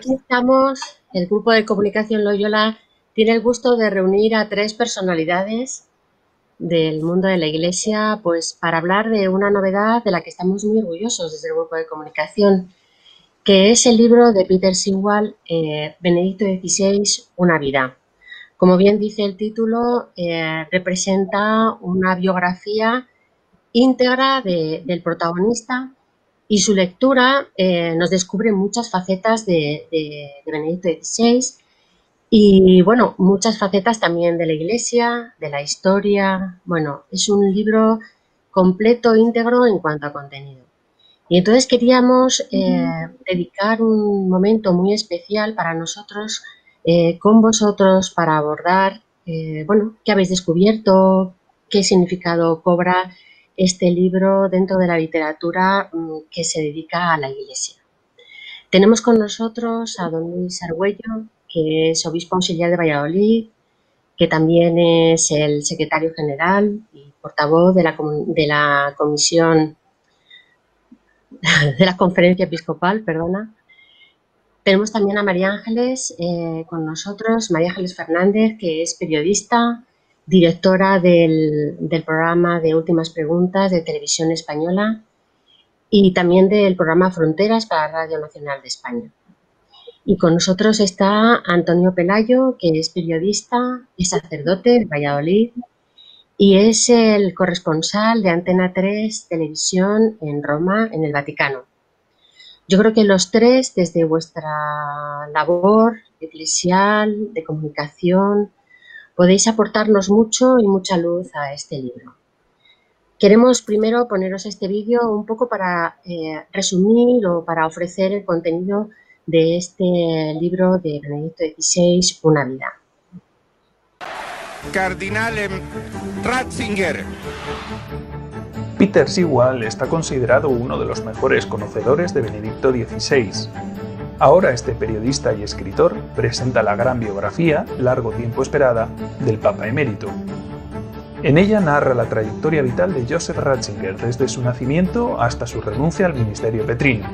aquí estamos, el grupo de comunicación Loyola tiene el gusto de reunir a tres personalidades del mundo de la Iglesia, pues para hablar de una novedad de la que estamos muy orgullosos desde el grupo de comunicación, que es el libro de Peter Sewall, Benedicto XVI, Una vida. Como bien dice el título, representa una biografía íntegra del protagonista, y su lectura nos descubre muchas facetas de Benedicto XVI y, bueno, muchas facetas también de la Iglesia, de la historia. Bueno, es un libro completo, íntegro en cuanto a contenido. Y entonces queríamos dedicar un momento muy especial para nosotros, con vosotros, para abordar, bueno, qué habéis descubierto, qué significado cobra este libro dentro de la literatura que se dedica a la Iglesia. Tenemos con nosotros a don Luis Argüello, que es obispo auxiliar de Valladolid, que también es el secretario general y portavoz de la comisión de la conferencia episcopal, perdona. Tenemos también a María Ángeles con nosotros, María Ángeles Fernández, que es periodista, directora del programa de Últimas Preguntas de Televisión Española y también del programa Fronteras para Radio Nacional de España. Y con nosotros está Antonio Pelayo, que es periodista, es sacerdote de Valladolid y es el corresponsal de Antena 3 Televisión en Roma, en el Vaticano. Yo creo que los tres, desde vuestra labor eclesial, de comunicación, podéis aportarnos mucho y mucha luz a este libro. Queremos primero poneros este vídeo un poco para resumir o para ofrecer el contenido de este libro de Benedicto XVI, Una vida. Cardinale Ratzinger. Peter Sewall está considerado uno de los mejores conocedores de Benedicto XVI. Ahora este periodista y escritor presenta la gran biografía, largo tiempo esperada, del Papa emérito. En ella narra la trayectoria vital de Joseph Ratzinger desde su nacimiento hasta su renuncia al ministerio petrino.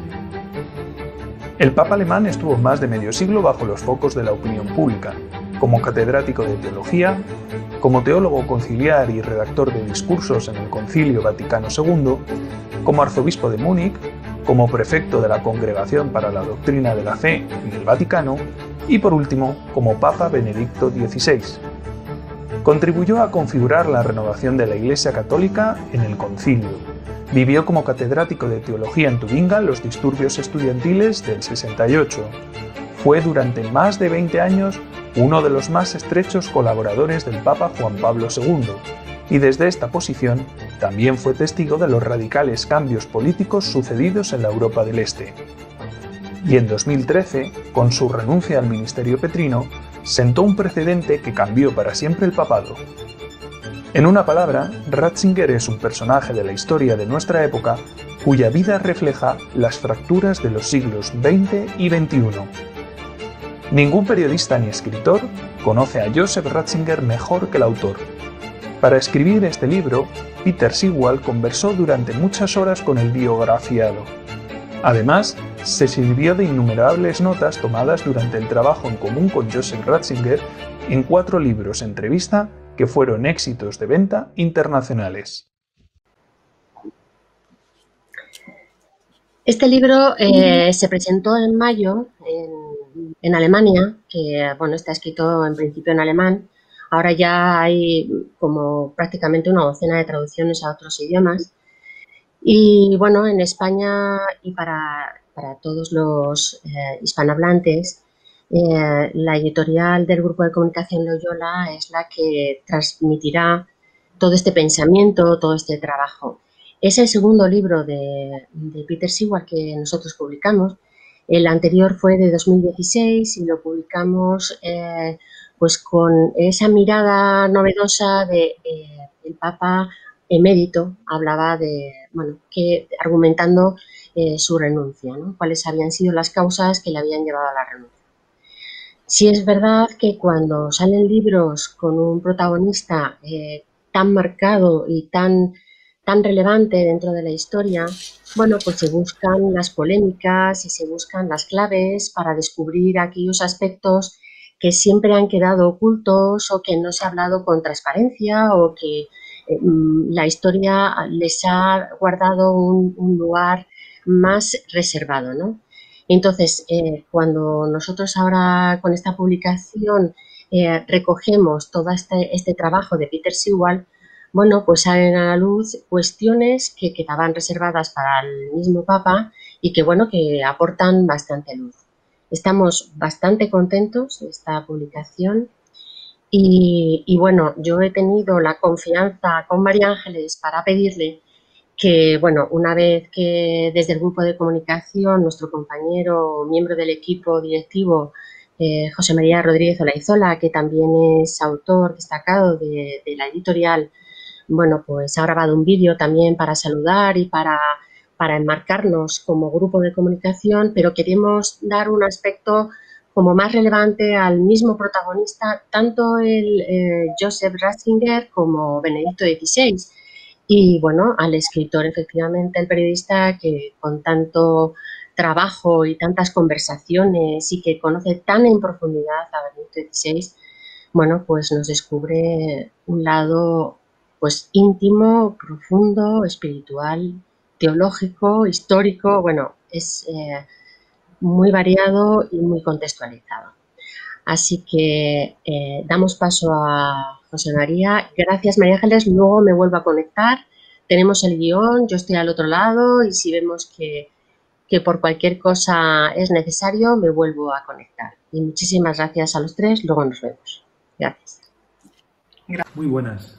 El Papa alemán estuvo más de medio siglo bajo los focos de la opinión pública, como catedrático de teología, como teólogo conciliar y redactor de discursos en el Concilio Vaticano II, como arzobispo de Múnich, como prefecto de la Congregación para la Doctrina de la Fe en el Vaticano y, por último, como Papa Benedicto XVI. Contribuyó a configurar la renovación de la Iglesia Católica en el Concilio. Vivió como catedrático de teología en Tubinga los disturbios estudiantiles del 68. Fue durante más de 20 años uno de los más estrechos colaboradores del Papa Juan Pablo II, y desde esta posición también fue testigo de los radicales cambios políticos sucedidos en la Europa del Este. Y en 2013, con su renuncia al ministerio petrino, sentó un precedente que cambió para siempre el papado. En una palabra, Ratzinger es un personaje de la historia de nuestra época cuya vida refleja las fracturas de los siglos XX y XXI. Ningún periodista ni escritor conoce a Joseph Ratzinger mejor que el autor. Para escribir este libro, Peter Sewall conversó durante muchas horas con el biografiado. Además, se sirvió de innumerables notas tomadas durante el trabajo en común con Joseph Ratzinger en 4 libros entrevista que fueron éxitos de venta internacionales. Este libro se presentó en mayo en Alemania, que bueno, está escrito en principio en alemán. Ahora ya hay como prácticamente una docena de traducciones a otros idiomas. Y bueno, en España y para todos los hispanohablantes, la editorial del grupo de comunicación Loyola es la que transmitirá todo este pensamiento, todo este trabajo. Es el segundo libro de Peter Sewall que nosotros publicamos. El anterior fue de 2016 y lo publicamos pues con esa mirada novedosa de el Papa emérito. Hablaba de, bueno, argumentando su renuncia, ¿no? Cuáles habían sido las causas que le habían llevado a la renuncia. Sí es verdad que cuando salen libros con un protagonista tan marcado y tan tan relevante dentro de la historia, bueno, pues se buscan las polémicas y se buscan las claves para descubrir aquellos aspectos que siempre han quedado ocultos o que no se ha hablado con transparencia o que la historia les ha guardado un lugar más reservado, ¿no? Entonces, cuando nosotros ahora con esta publicación recogemos todo este trabajo de Peter Sewell, bueno, pues salen a la luz cuestiones que quedaban reservadas para el mismo Papa y que, bueno, que aportan bastante luz. Estamos bastante contentos de esta publicación y bueno, yo he tenido la confianza con María Ángeles para pedirle que, bueno, una vez que desde el grupo de comunicación nuestro compañero, miembro del equipo directivo, José María Rodríguez Olaizola, que también es autor destacado de la editorial, bueno, pues ha grabado un vídeo también para saludar y para enmarcarnos como grupo de comunicación, pero queremos dar un aspecto como más relevante al mismo protagonista, tanto el Joseph Ratzinger como Benedicto XVI. Y bueno, al escritor, efectivamente, el periodista que con tanto trabajo y tantas conversaciones y que conoce tan en profundidad a Benedicto XVI, bueno, pues nos descubre un lado pues íntimo, profundo, espiritual, teológico, histórico, bueno, es muy variado y muy contextualizado. Así que damos paso a José María. Gracias, María Ángeles. Luego me vuelvo a conectar. Tenemos el guión, yo estoy al otro lado y si vemos que por cualquier cosa es necesario, me vuelvo a conectar. Y muchísimas gracias a los tres. Luego nos vemos. Gracias. Muy buenas.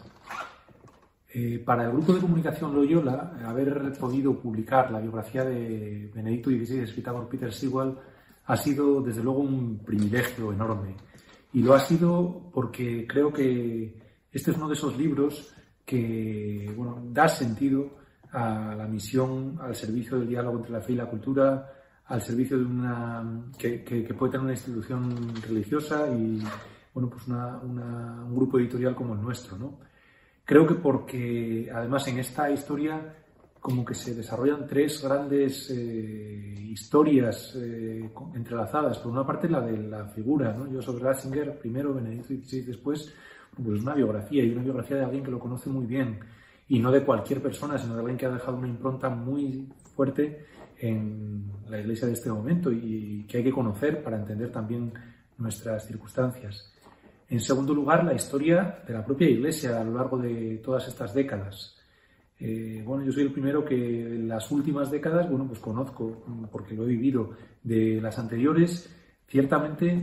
Para el grupo de comunicación Loyola, haber podido publicar la biografía de Benedicto XVI escrita por Peter Sewell ha sido, desde luego, un privilegio enorme. Y lo ha sido porque creo que este es uno de esos libros que, bueno, da sentido a la misión, al servicio del diálogo entre la fe y la cultura, al servicio de una que puede tener una institución religiosa y, bueno, pues un grupo editorial como el nuestro, ¿no? Creo que porque, además, en esta historia como que se desarrollan tres grandes historias entrelazadas. Por una parte, la de la figura, ¿no? Joseph Ratzinger primero, Benedicto XVI después, pues una biografía, y una biografía de alguien que lo conoce muy bien, y no de cualquier persona, sino de alguien que ha dejado una impronta muy fuerte en la Iglesia de este momento y que hay que conocer para entender también nuestras circunstancias. En segundo lugar, la historia de la propia Iglesia a lo largo de todas estas décadas. Bueno, yo soy el primero que en las últimas décadas, bueno, pues conozco, porque lo he vivido, de las anteriores. Ciertamente,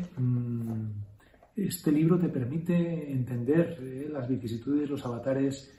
este libro te permite entender las vicisitudes, los avatares,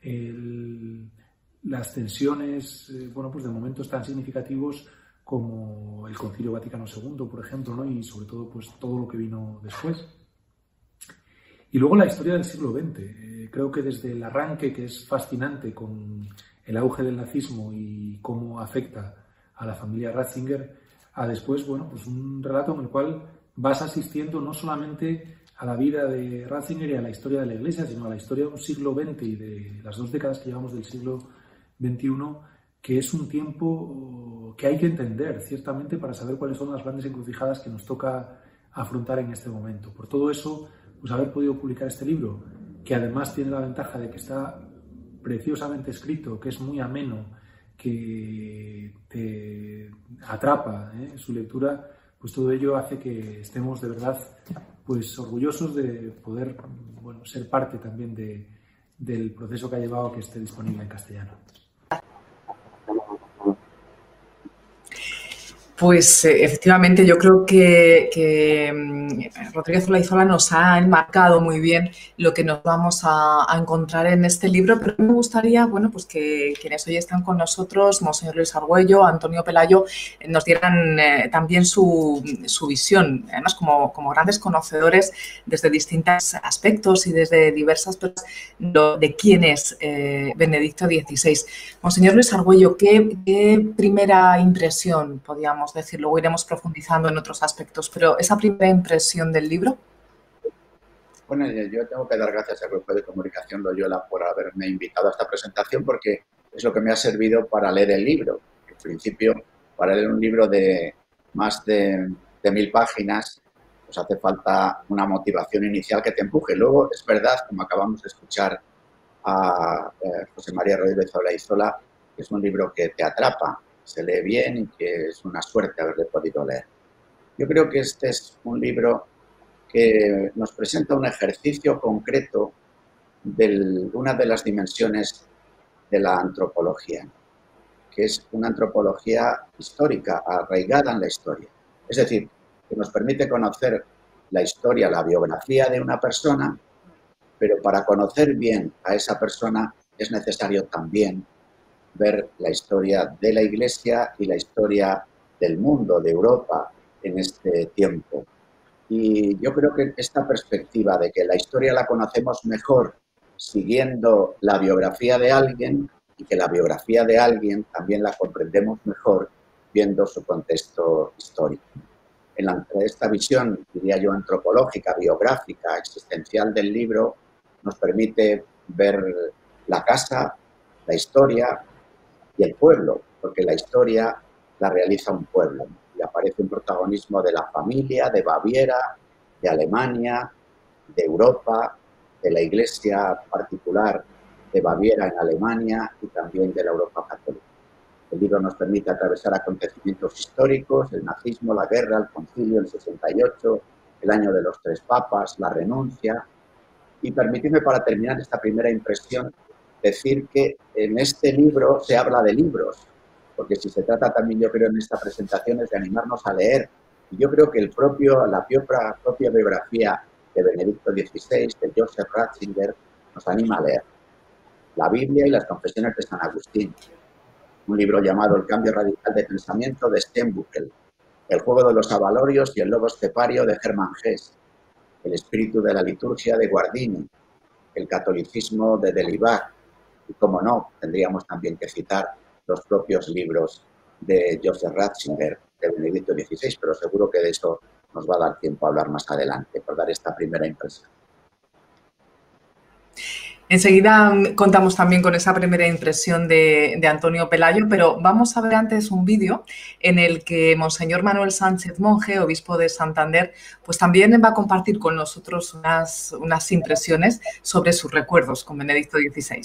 las tensiones, bueno, pues de momentos tan significativos como el Concilio Vaticano II, por ejemplo, ¿no? Y sobre todo, pues todo lo que vino después. Y luego la historia del siglo XX. Creo que desde el arranque, que es fascinante, con el auge del nazismo y cómo afecta a la familia Ratzinger, a después, bueno, pues un relato en el cual vas asistiendo no solamente a la vida de Ratzinger y a la historia de la Iglesia, sino a la historia de un siglo XX y de las 2 décadas que llevamos del siglo XXI, que es un tiempo que hay que entender, ciertamente, para saber cuáles son las grandes encrucijadas que nos toca afrontar en este momento. Por todo eso, pues haber podido publicar este libro, que además tiene la ventaja de que está preciosamente escrito, que es muy ameno, que te atrapa su lectura, pues todo ello hace que estemos de verdad pues orgullosos de poder, bueno, ser parte también del proceso que ha llevado a que esté disponible en castellano. Pues efectivamente, yo creo que Rodríguez Olaizola nos ha enmarcado muy bien lo que nos vamos a encontrar en este libro, pero me gustaría, bueno, pues que quienes hoy están con nosotros, Monseñor Luis Argüello, Antonio Pelayo, nos dieran también su visión, además como grandes conocedores desde distintos aspectos y desde diversas personas de quién es Benedicto XVI. Monseñor Luis Argüello, ¿qué primera impresión podíamos decir? Luego iremos profundizando en otros aspectos, pero esa primera impresión del libro. Bueno, yo tengo que dar gracias al Grupo de Comunicación Loyola por haberme invitado a esta presentación, porque es lo que me ha servido para leer el libro. En principio, para leer un libro de más de 1000 páginas, pues hace falta una motivación inicial que te empuje. Luego, es verdad, como acabamos de escuchar a José María Rodríguez Olaizola, que es un libro que te atrapa, se lee bien y que es una suerte haberle podido leer. Yo creo que este es un libro que nos presenta un ejercicio concreto de una de las dimensiones de la antropología, que es una antropología histórica, arraigada en la historia. Es decir, que nos permite conocer la historia, la biografía de una persona, pero para conocer bien a esa persona es necesario también ver la historia de la Iglesia y la historia del mundo, de Europa, en este tiempo. Y yo creo que esta perspectiva de que la historia la conocemos mejor siguiendo la biografía de alguien y que la biografía de alguien también la comprendemos mejor viendo su contexto histórico. En esta visión, diría yo, antropológica, biográfica, existencial del libro, nos permite ver la casa, la historia y el pueblo, porque la historia la realiza un pueblo. Y aparece un protagonismo de la familia, de Baviera, de Alemania, de Europa, de la Iglesia particular de Baviera en Alemania y también de la Europa católica. El libro nos permite atravesar acontecimientos históricos, el nazismo, la guerra, el concilio, el 68, el año de los 3 papas, la renuncia. Y permitidme, para terminar esta primera impresión, decir que en este libro se habla de libros, porque si se trata también, yo creo, en esta presentación es de animarnos a leer. Y yo creo que la propia biografía de Benedicto XVI, de Joseph Ratzinger, nos anima a leer. La Biblia y las Confesiones de San Agustín, un libro llamado El cambio radical de pensamiento de Steenbuckel, El juego de los avalorios y el lobo estepario de Hermann Hesse, El espíritu de la liturgia de Guardini, El catolicismo de Delibac, y como no, tendríamos también que citar los propios libros de Joseph Ratzinger, de Benedicto XVI, pero seguro que de eso nos va a dar tiempo a hablar más adelante, por dar esta primera impresión. Enseguida contamos también con esa primera impresión de Antonio Pelayo, pero vamos a ver antes un vídeo en el que Monseñor Manuel Sánchez Monje, obispo de Santander, pues también va a compartir con nosotros unas impresiones sobre sus recuerdos con Benedicto XVI.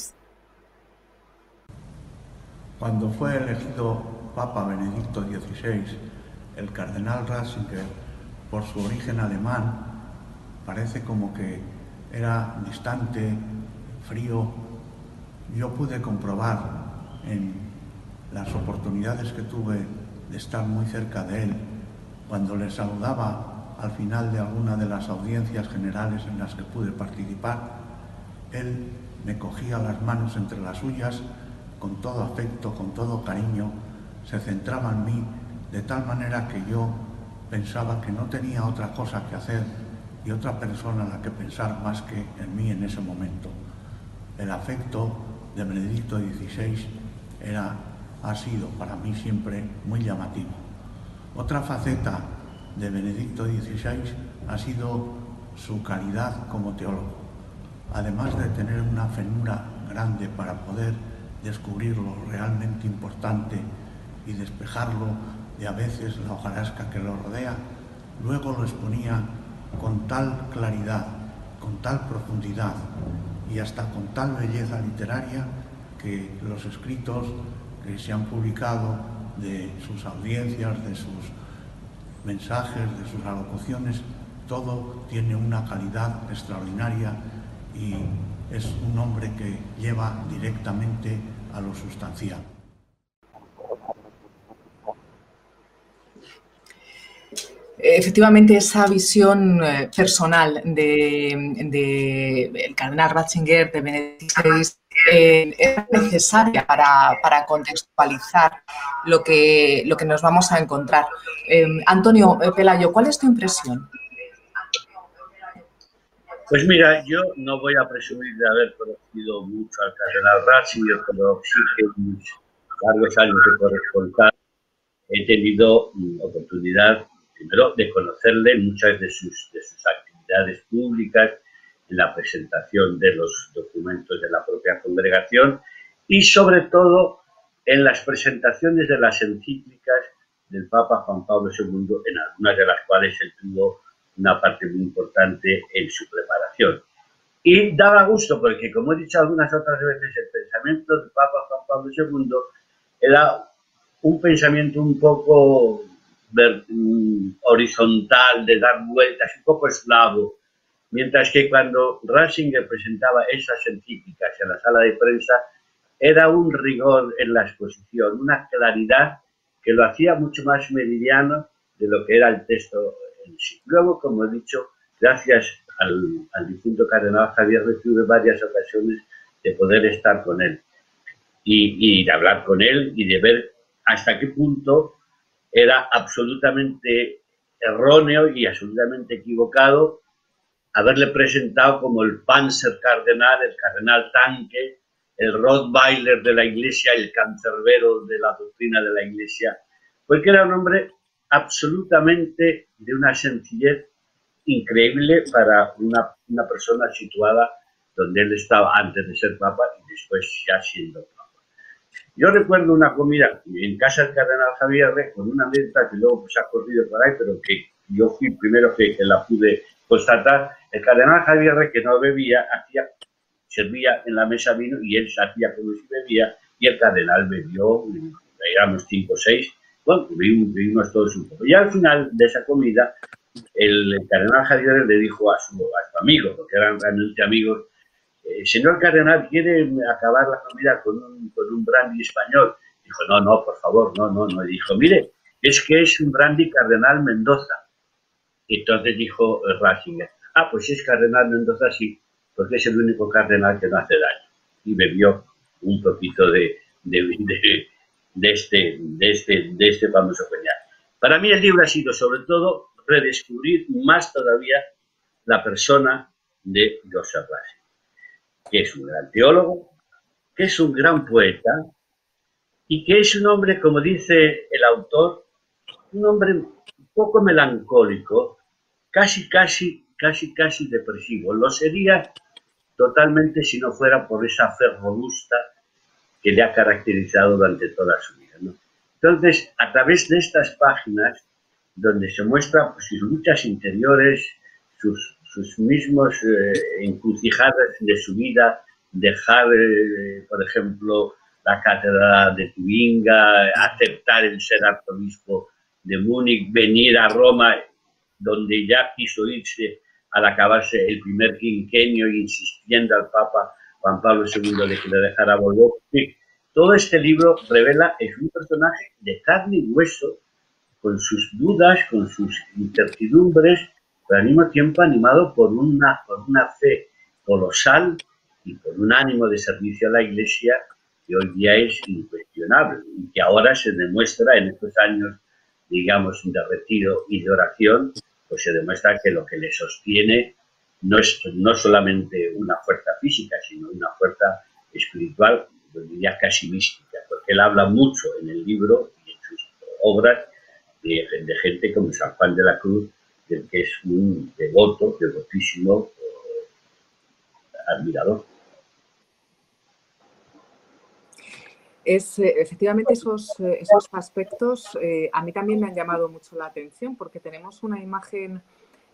Cuando fue elegido Papa Benedicto XVI, el cardenal Ratzinger, por su origen alemán, parece como que era distante, frío. Yo pude comprobar en las oportunidades que tuve de estar muy cerca de él, cuando le saludaba al final de alguna de las audiencias generales en las que pude participar, él me cogía las manos entre las suyas con todo afecto, con todo cariño, se centraba en mí de tal manera que yo pensaba que no tenía otra cosa que hacer y otra persona a la que pensar más que en mí en ese momento. El afecto de Benedicto XVI ha sido para mí siempre muy llamativo. Otra faceta de Benedicto XVI ha sido su caridad como teólogo. Además de tener una finura grande para poder descubrir lo realmente importante y despejarlo de a veces la hojarasca que lo rodea, luego lo exponía con tal claridad, con tal profundidad y hasta con tal belleza literaria que los escritos que se han publicado de sus audiencias, de sus mensajes, de sus alocuciones, todo tiene una calidad extraordinaria y es un hombre que lleva directamente a lo sustancial. Efectivamente, esa visión personal del cardenal Ratzinger, de Benedicto XVI, es necesaria para contextualizar lo que nos vamos a encontrar. Antonio Pelayo, ¿cuál es tu impresión? Pues mira, yo no voy a presumir de haber conocido mucho al cardenal Ratzinger, pero sí que en mis largos años de corresponsal he tenido oportunidad, primero, de conocerle en muchas de sus actividades públicas, en la presentación de los documentos de la propia congregación y sobre todo en las presentaciones de las encíclicas del Papa Juan Pablo II, en algunas de las cuales él tuvo una parte muy importante en su preparación. Y daba gusto porque, como he dicho algunas otras veces, el pensamiento del Papa Juan Pablo II era un pensamiento un poco horizontal, de dar vueltas, un poco eslavo, mientras que cuando Ratzinger presentaba esas encíclicas en la sala de prensa, era un rigor en la exposición, una claridad que lo hacía mucho más meridiano de lo que era el texto en sí. Luego, como he dicho, gracias al difunto cardenal Javier, tuve varias ocasiones de poder estar con él y de hablar con él y de ver hasta qué punto era absolutamente erróneo y absolutamente equivocado haberle presentado como el Panzer Cardenal, el cardenal tanque, el Rottweiler de la Iglesia, el cancerbero de la doctrina de la Iglesia, porque era un hombre absolutamente de una sencillez increíble para una persona situada donde él estaba antes de ser papa y después ya siendo papa. Yo recuerdo una comida en casa del cardenal Javier con una anécdota que luego se ha corrido por ahí, pero que yo fui primero que la pude constatar. El cardenal Javier, que no bebía, servía en la mesa vino y él se hacía como si bebía, y el cardenal bebió, éramos 5 o 6, bueno, bebimos todos un poco. Y al final de esa comida, el cardenal Javier le dijo a su amigo, porque eran realmente amigos, señor cardenal, ¿quiere acabar la comida con un brandy español? Dijo, no, por favor, no. Y dijo, mire, es que es un brandy cardenal Mendoza. Y entonces dijo Ratzinger, pues es cardenal Mendoza, sí, porque es el único cardenal que no hace daño. Y bebió un poquito de este famoso coñac. Para mí el libro ha sido sobre todo redescubrir más todavía la persona de Joseph Ratzinger, que es un gran teólogo, que es un gran poeta y que es un hombre, como dice el autor, un hombre un poco melancólico, casi depresivo. Lo sería totalmente si no fuera por esa fe robusta que le ha caracterizado durante toda su vida, ¿no? Entonces, a través de estas páginas, donde se muestran pues, sus luchas interiores, sus mismos encrucijadas de su vida, dejar, por ejemplo, la cátedra de Tubinga, aceptar el ser arzobispo de Múnich, venir a Roma, donde ya quiso irse al acabarse el primer quinquenio y insistiendo al Papa Juan Pablo II de que le dejara volver. Sí, todo este libro revela, es un personaje de carne y hueso, con sus dudas, con sus incertidumbres, pero al mismo tiempo animado por una fe colosal y por un ánimo de servicio a la Iglesia que hoy día es incuestionable y que ahora se demuestra en estos años, digamos, de retiro y de oración, pues se demuestra que lo que le sostiene no es no solamente una fuerza física, sino una fuerza espiritual, yo diría casi mística, porque él habla mucho en el libro y en sus obras de gente como San Juan de la Cruz, del que es un devotísimo admirador. Efectivamente, esos aspectos a mí también me han llamado mucho la atención, porque tenemos una imagen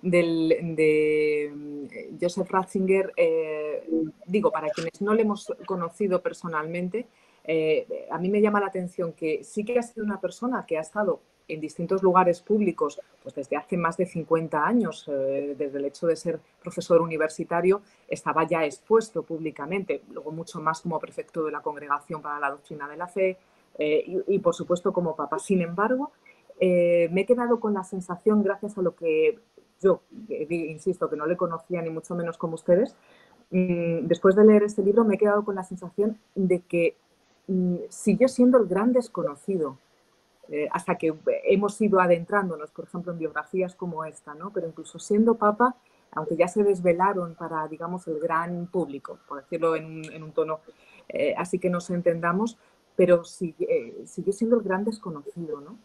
de Joseph Ratzinger, digo, para quienes no le hemos conocido personalmente, a mí me llama la atención que sí que ha sido una persona que ha estado en distintos lugares públicos pues desde hace más de 50 años, desde el hecho de ser profesor universitario, estaba ya expuesto públicamente, luego mucho más como prefecto de la Congregación para la Doctrina de la Fe y por supuesto como papa. Sin embargo, me he quedado con la sensación, gracias a lo que yo, insisto, que no le conocía ni mucho menos como ustedes, después de leer este libro me he quedado con la sensación de que siguió siendo el gran desconocido, hasta que hemos ido adentrándonos, por ejemplo, en biografías como esta, ¿no? Pero incluso siendo papa, aunque ya se desvelaron para, digamos, el gran público, por decirlo en un tono así que nos entendamos, pero siguió siendo el gran desconocido, ¿no?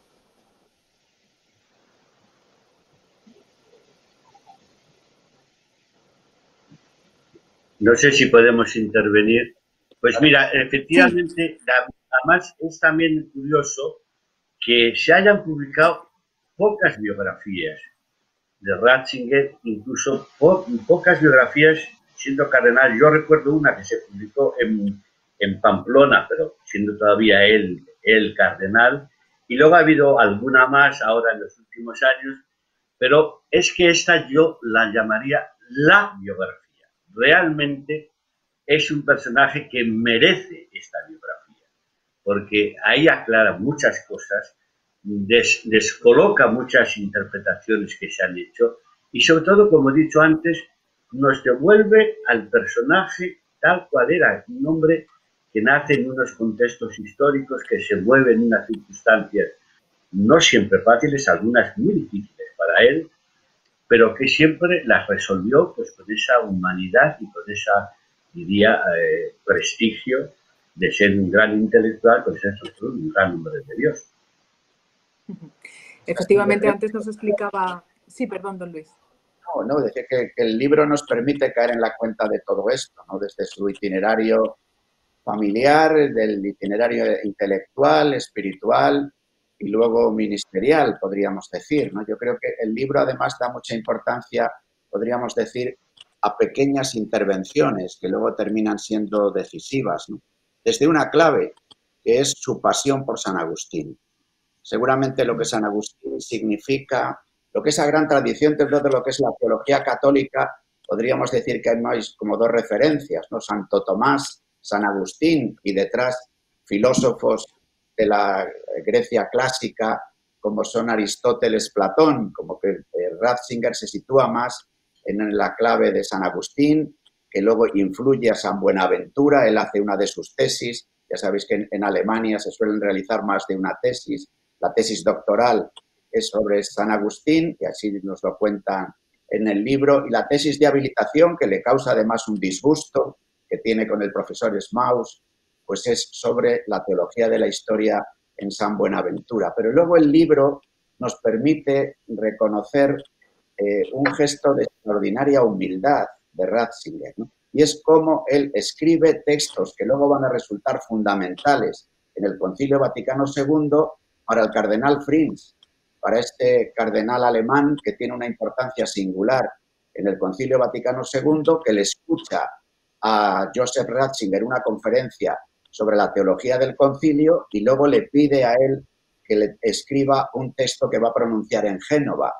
No sé si podemos intervenir Pues mira, efectivamente, además es también curioso que se hayan publicado pocas biografías de Ratzinger, incluso pocas biografías siendo cardenal. Yo recuerdo una que se publicó en Pamplona, pero siendo todavía él cardenal, y luego ha habido alguna más ahora en los últimos años, pero es que esta yo la llamaría la biografía. Realmente es un personaje que merece esta biografía, porque ahí aclara muchas cosas, descoloca muchas interpretaciones que se han hecho y sobre todo, como he dicho antes, nos devuelve al personaje tal cual era, un hombre que nace en unos contextos históricos, que se mueve en unas circunstancias no siempre fáciles, algunas muy difíciles para él, pero que siempre las resolvió pues con esa humanidad y con esa, diría, prestigio de ser un gran intelectual, pues ser un gran hombre de Dios. Efectivamente, antes nos explicaba... Sí, perdón, don Luis. No, decía que el libro nos permite caer en la cuenta de todo esto, ¿no? Desde su itinerario familiar, del itinerario intelectual, espiritual y luego ministerial, podríamos decir, ¿no? Yo creo que el libro además da mucha importancia, podríamos decir, a pequeñas intervenciones que luego terminan siendo decisivas, ¿no? Desde una clave, que es su pasión por San Agustín. Seguramente lo que San Agustín significa, lo que esa gran tradición dentro de lo que es la teología católica, podríamos decir que hay como dos referencias, ¿no? Santo Tomás, San Agustín, y detrás filósofos de la Grecia clásica como son Aristóteles, Platón, como que Ratzinger se sitúa más en la clave de San Agustín, que luego influye a San Buenaventura. Él hace una de sus tesis, ya sabéis que en Alemania se suelen realizar más de una tesis, la tesis doctoral es sobre San Agustín, y así nos lo cuentan en el libro, y la tesis de habilitación, que le causa además un disgusto que tiene con el profesor Smaus, pues es sobre la teología de la historia en San Buenaventura. Pero luego el libro nos permite reconocer un gesto de extraordinaria humildad de Ratzinger, ¿no? Y es como él escribe textos que luego van a resultar fundamentales en el Concilio Vaticano II para el cardenal Frins, para este cardenal alemán que tiene una importancia singular en el Concilio Vaticano II, que le escucha a Joseph Ratzinger una conferencia sobre la teología del concilio y luego le pide a él que le escriba un texto que va a pronunciar en Génova.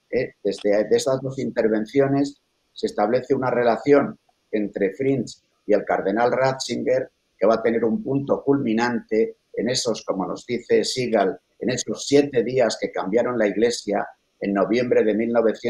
Desde esas dos intervenciones se establece una relación entre Frins y el cardenal Ratzinger que va a tener un punto culminante en esos, como nos dice Sigal, en esos 7 días que cambiaron la Iglesia en noviembre de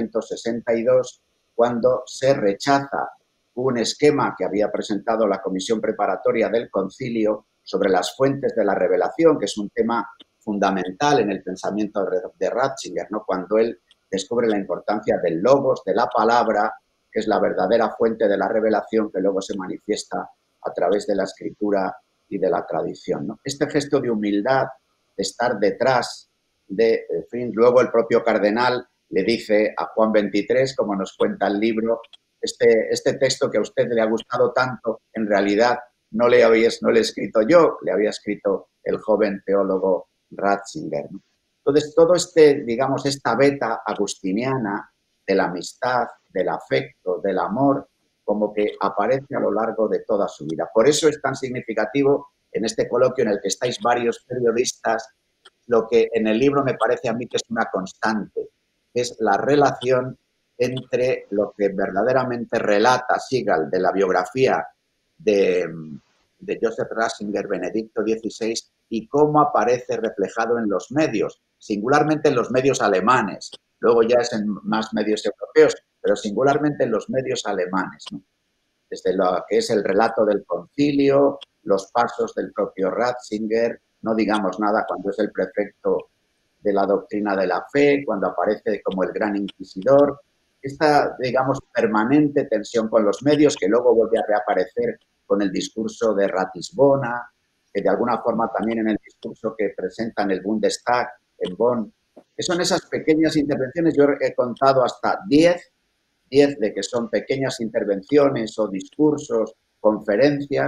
1962, cuando se rechaza un esquema que había presentado la Comisión Preparatoria del Concilio sobre las fuentes de la revelación, que es un tema fundamental en el pensamiento de Ratzinger, ¿no? Cuando él descubre la importancia del logos, de la palabra, que es la verdadera fuente de la revelación que luego se manifiesta a través de la escritura y de la tradición, ¿no? Este gesto de humildad, de estar detrás de Frins, luego el propio cardenal le dice a Juan XXIII, como nos cuenta el libro, este texto que a usted le ha gustado tanto, en realidad no le he escrito yo, le había escrito el joven teólogo Ratzinger, ¿no? Entonces, todo digamos, esta veta agustiniana de la amistad, del afecto, del amor, como que aparece a lo largo de toda su vida. Por eso es tan significativo en este coloquio en el que estáis varios periodistas, lo que en el libro me parece a mí que es una constante, que es la relación entre lo que verdaderamente relata Sigal de la biografía de Joseph Ratzinger, Benedicto XVI, y cómo aparece reflejado en los medios, singularmente en los medios alemanes, luego ya es en más medios europeos, pero singularmente en los medios alemanes, ¿no? Desde lo que es el relato del concilio, los pasos del propio Ratzinger, no digamos nada cuando es el prefecto de la doctrina de la fe, cuando aparece como el gran inquisidor, esta, digamos, permanente tensión con los medios que luego vuelve a reaparecer con el discurso de Ratisbona, que de alguna forma también en el discurso que presenta en el Bundestag en Bonn, que son esas pequeñas intervenciones. Yo he contado hasta 10 de que son pequeñas intervenciones o discursos, conferencias,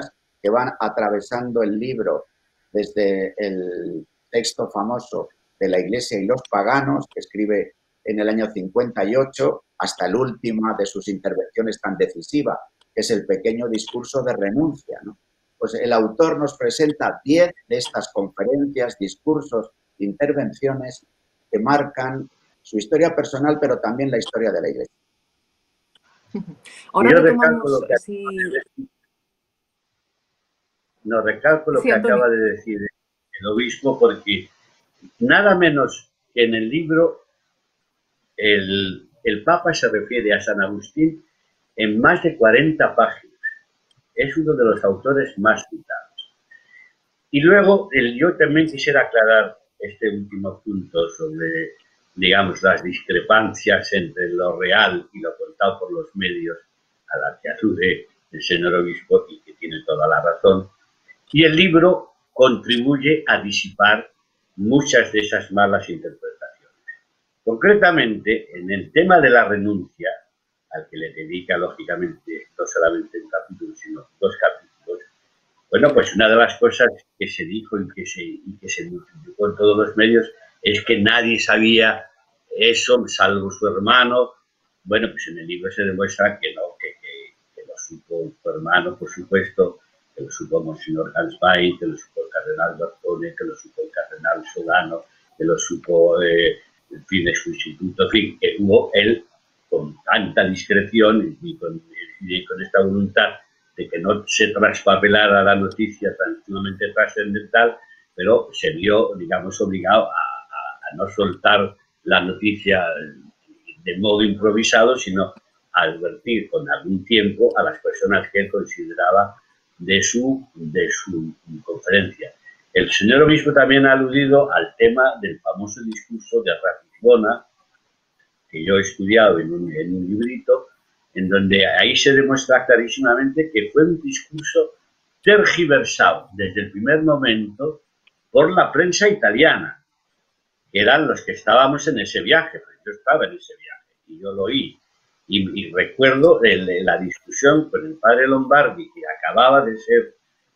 que van atravesando el libro desde el texto famoso de la Iglesia y los paganos, que escribe en el año 58, hasta la última de sus intervenciones tan decisiva, que es el pequeño discurso de renuncia, ¿no? Pues el autor nos presenta 10 de estas conferencias, discursos, intervenciones que marcan su historia personal, pero también la historia de la Iglesia. Ahora recalco lo que acaba de decir el obispo, porque nada menos que en el libro el Papa se refiere a San Agustín en más de 40 páginas. Es uno de los autores más citados. Y luego yo también quisiera aclarar este último punto sobre, digamos, las discrepancias entre lo real y lo contado por los medios, a la que alude el señor obispo y que tiene toda la razón. Y el libro contribuye a disipar muchas de esas malas interpretaciones. Concretamente, en el tema de la renuncia, al que le dedica, lógicamente, no solamente un capítulo, sino 2 capítulos, bueno, pues una de las cosas que se dijo y que se multiplicó en todos los medios es que nadie sabía eso, salvo su hermano. Bueno, pues en el libro se demuestra que no, que lo supo su hermano, por supuesto, que lo supo Monseñor Hans Bay, que lo supo el cardenal Bertone, que lo supo el cardenal Sodano, que lo supo, en fin, de su instituto, en fin, que hubo él con tanta discreción y con esta voluntad de que no se traspapelara la noticia tan sumamente trascendental, pero se vio, digamos, obligado a no soltar la noticia de modo improvisado, sino a advertir con algún tiempo a las personas que él consideraba de su conferencia. El señor obispo también ha aludido al tema del famoso discurso de Ratisbona, que yo he estudiado en un librito, en donde ahí se demuestra clarísimamente que fue un discurso tergiversado desde el primer momento por la prensa italiana, que eran los que estábamos en ese viaje. Yo estaba en ese viaje y yo lo oí. Y recuerdo la discusión con el padre Lombardi, que acababa de ser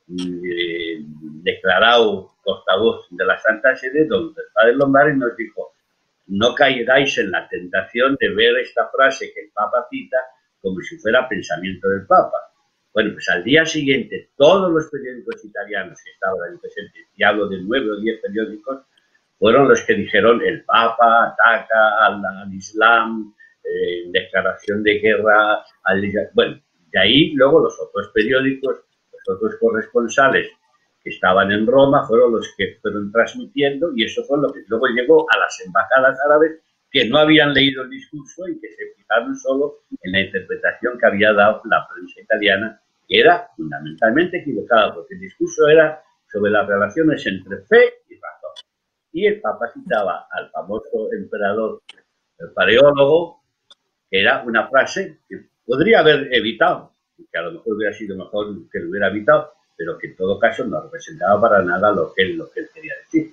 declarado portavoz de la Santa Sede, donde el padre Lombardi nos dijo: no caigáis en la tentación de ver esta frase que el Papa cita como si fuera pensamiento del Papa. Bueno, pues al día siguiente todos los periódicos italianos que estaban ahí presentes, y hablo de 9 o 10 periódicos, fueron los que dijeron: el Papa ataca al Islam, declaración de guerra al Islam. Bueno, de ahí luego los otros periódicos, los otros corresponsales que estaban en Roma, fueron los que fueron transmitiendo, y eso fue lo que luego llegó a las embajadas árabes, que no habían leído el discurso y que se fijaron solo en la interpretación que había dado la prensa italiana, que era fundamentalmente equivocada, porque el discurso era sobre las relaciones entre fe y razón. Y el Papa citaba al famoso emperador, el Paleólogo, que era una frase que podría haber evitado, que a lo mejor hubiera sido mejor que lo hubiera evitado, pero que en todo caso no representaba para nada lo que él quería decir.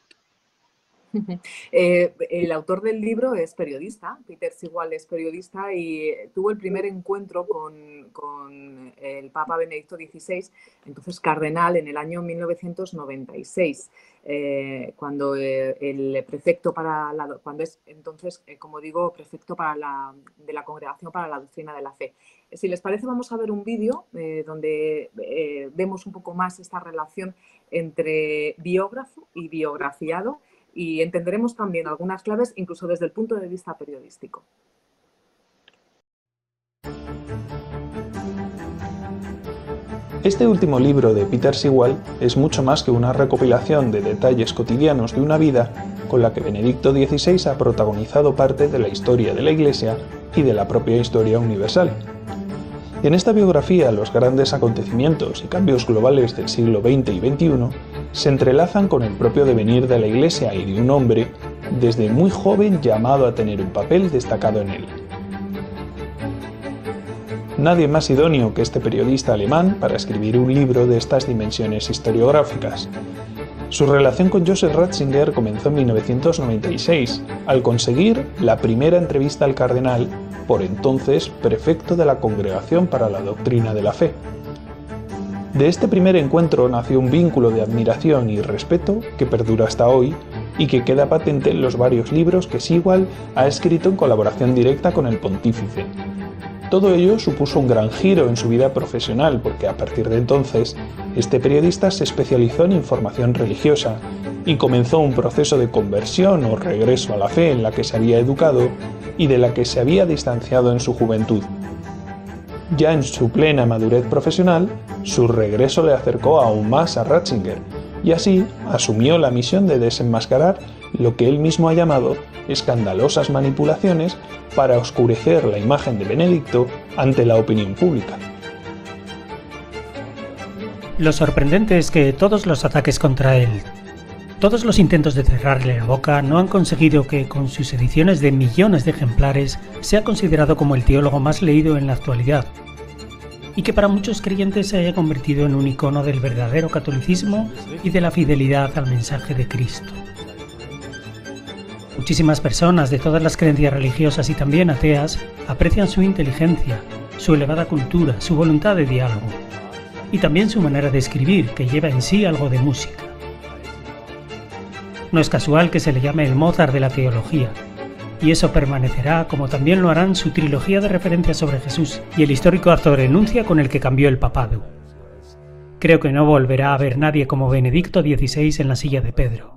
El autor del libro es periodista, Peter Sigwald es periodista, y tuvo el primer encuentro con el Papa Benedicto XVI, entonces cardenal, en el año 1996, cuando el prefecto cuando es entonces, como digo, prefecto de la Congregación para la Doctrina de la Fe. Si les parece, vamos a ver un vídeo donde vemos un poco más esta relación entre biógrafo y biografiado, y entenderemos también algunas claves, incluso desde el punto de vista periodístico. Este último libro de Peter Sigwald es mucho más que una recopilación de detalles cotidianos de una vida con la que Benedicto XVI ha protagonizado parte de la historia de la Iglesia y de la propia historia universal. Y en esta biografía, los grandes acontecimientos y cambios globales del siglo XX y XXI se entrelazan con el propio devenir de la Iglesia y de un hombre desde muy joven llamado a tener un papel destacado en él. Nadie más idóneo que este periodista alemán para escribir un libro de estas dimensiones historiográficas. Su relación con Joseph Ratzinger comenzó en 1996, al conseguir la primera entrevista al cardenal, por entonces prefecto de la Congregación para la Doctrina de la Fe. De este primer encuentro nació un vínculo de admiración y respeto que perdura hasta hoy y que queda patente en los varios libros que Sigual ha escrito en colaboración directa con el pontífice. Todo ello supuso un gran giro en su vida profesional porque a partir de entonces este periodista se especializó en información religiosa y comenzó un proceso de conversión o regreso a la fe en la que se había educado y de la que se había distanciado en su juventud. Ya en su plena madurez profesional, su regreso le acercó aún más a Ratzinger y así asumió la misión de desenmascarar lo que él mismo ha llamado escandalosas manipulaciones para oscurecer la imagen de Benedicto ante la opinión pública. Lo sorprendente es que todos los ataques contra él, todos los intentos de cerrarle la boca no han conseguido que, con sus ediciones de millones de ejemplares, sea considerado como el teólogo más leído en la actualidad, y que para muchos creyentes se haya convertido en un icono del verdadero catolicismo y de la fidelidad al mensaje de Cristo. Muchísimas personas de todas las creencias religiosas y también ateas aprecian su inteligencia, su elevada cultura, su voluntad de diálogo y también su manera de escribir, que lleva en sí algo de música. No es casual que se le llame el Mozart de la teología, y eso permanecerá, como también lo harán su trilogía de referencias sobre Jesús y el histórico acto de renuncia con el que cambió el papado. Creo que no volverá a haber nadie como Benedicto XVI en la silla de Pedro.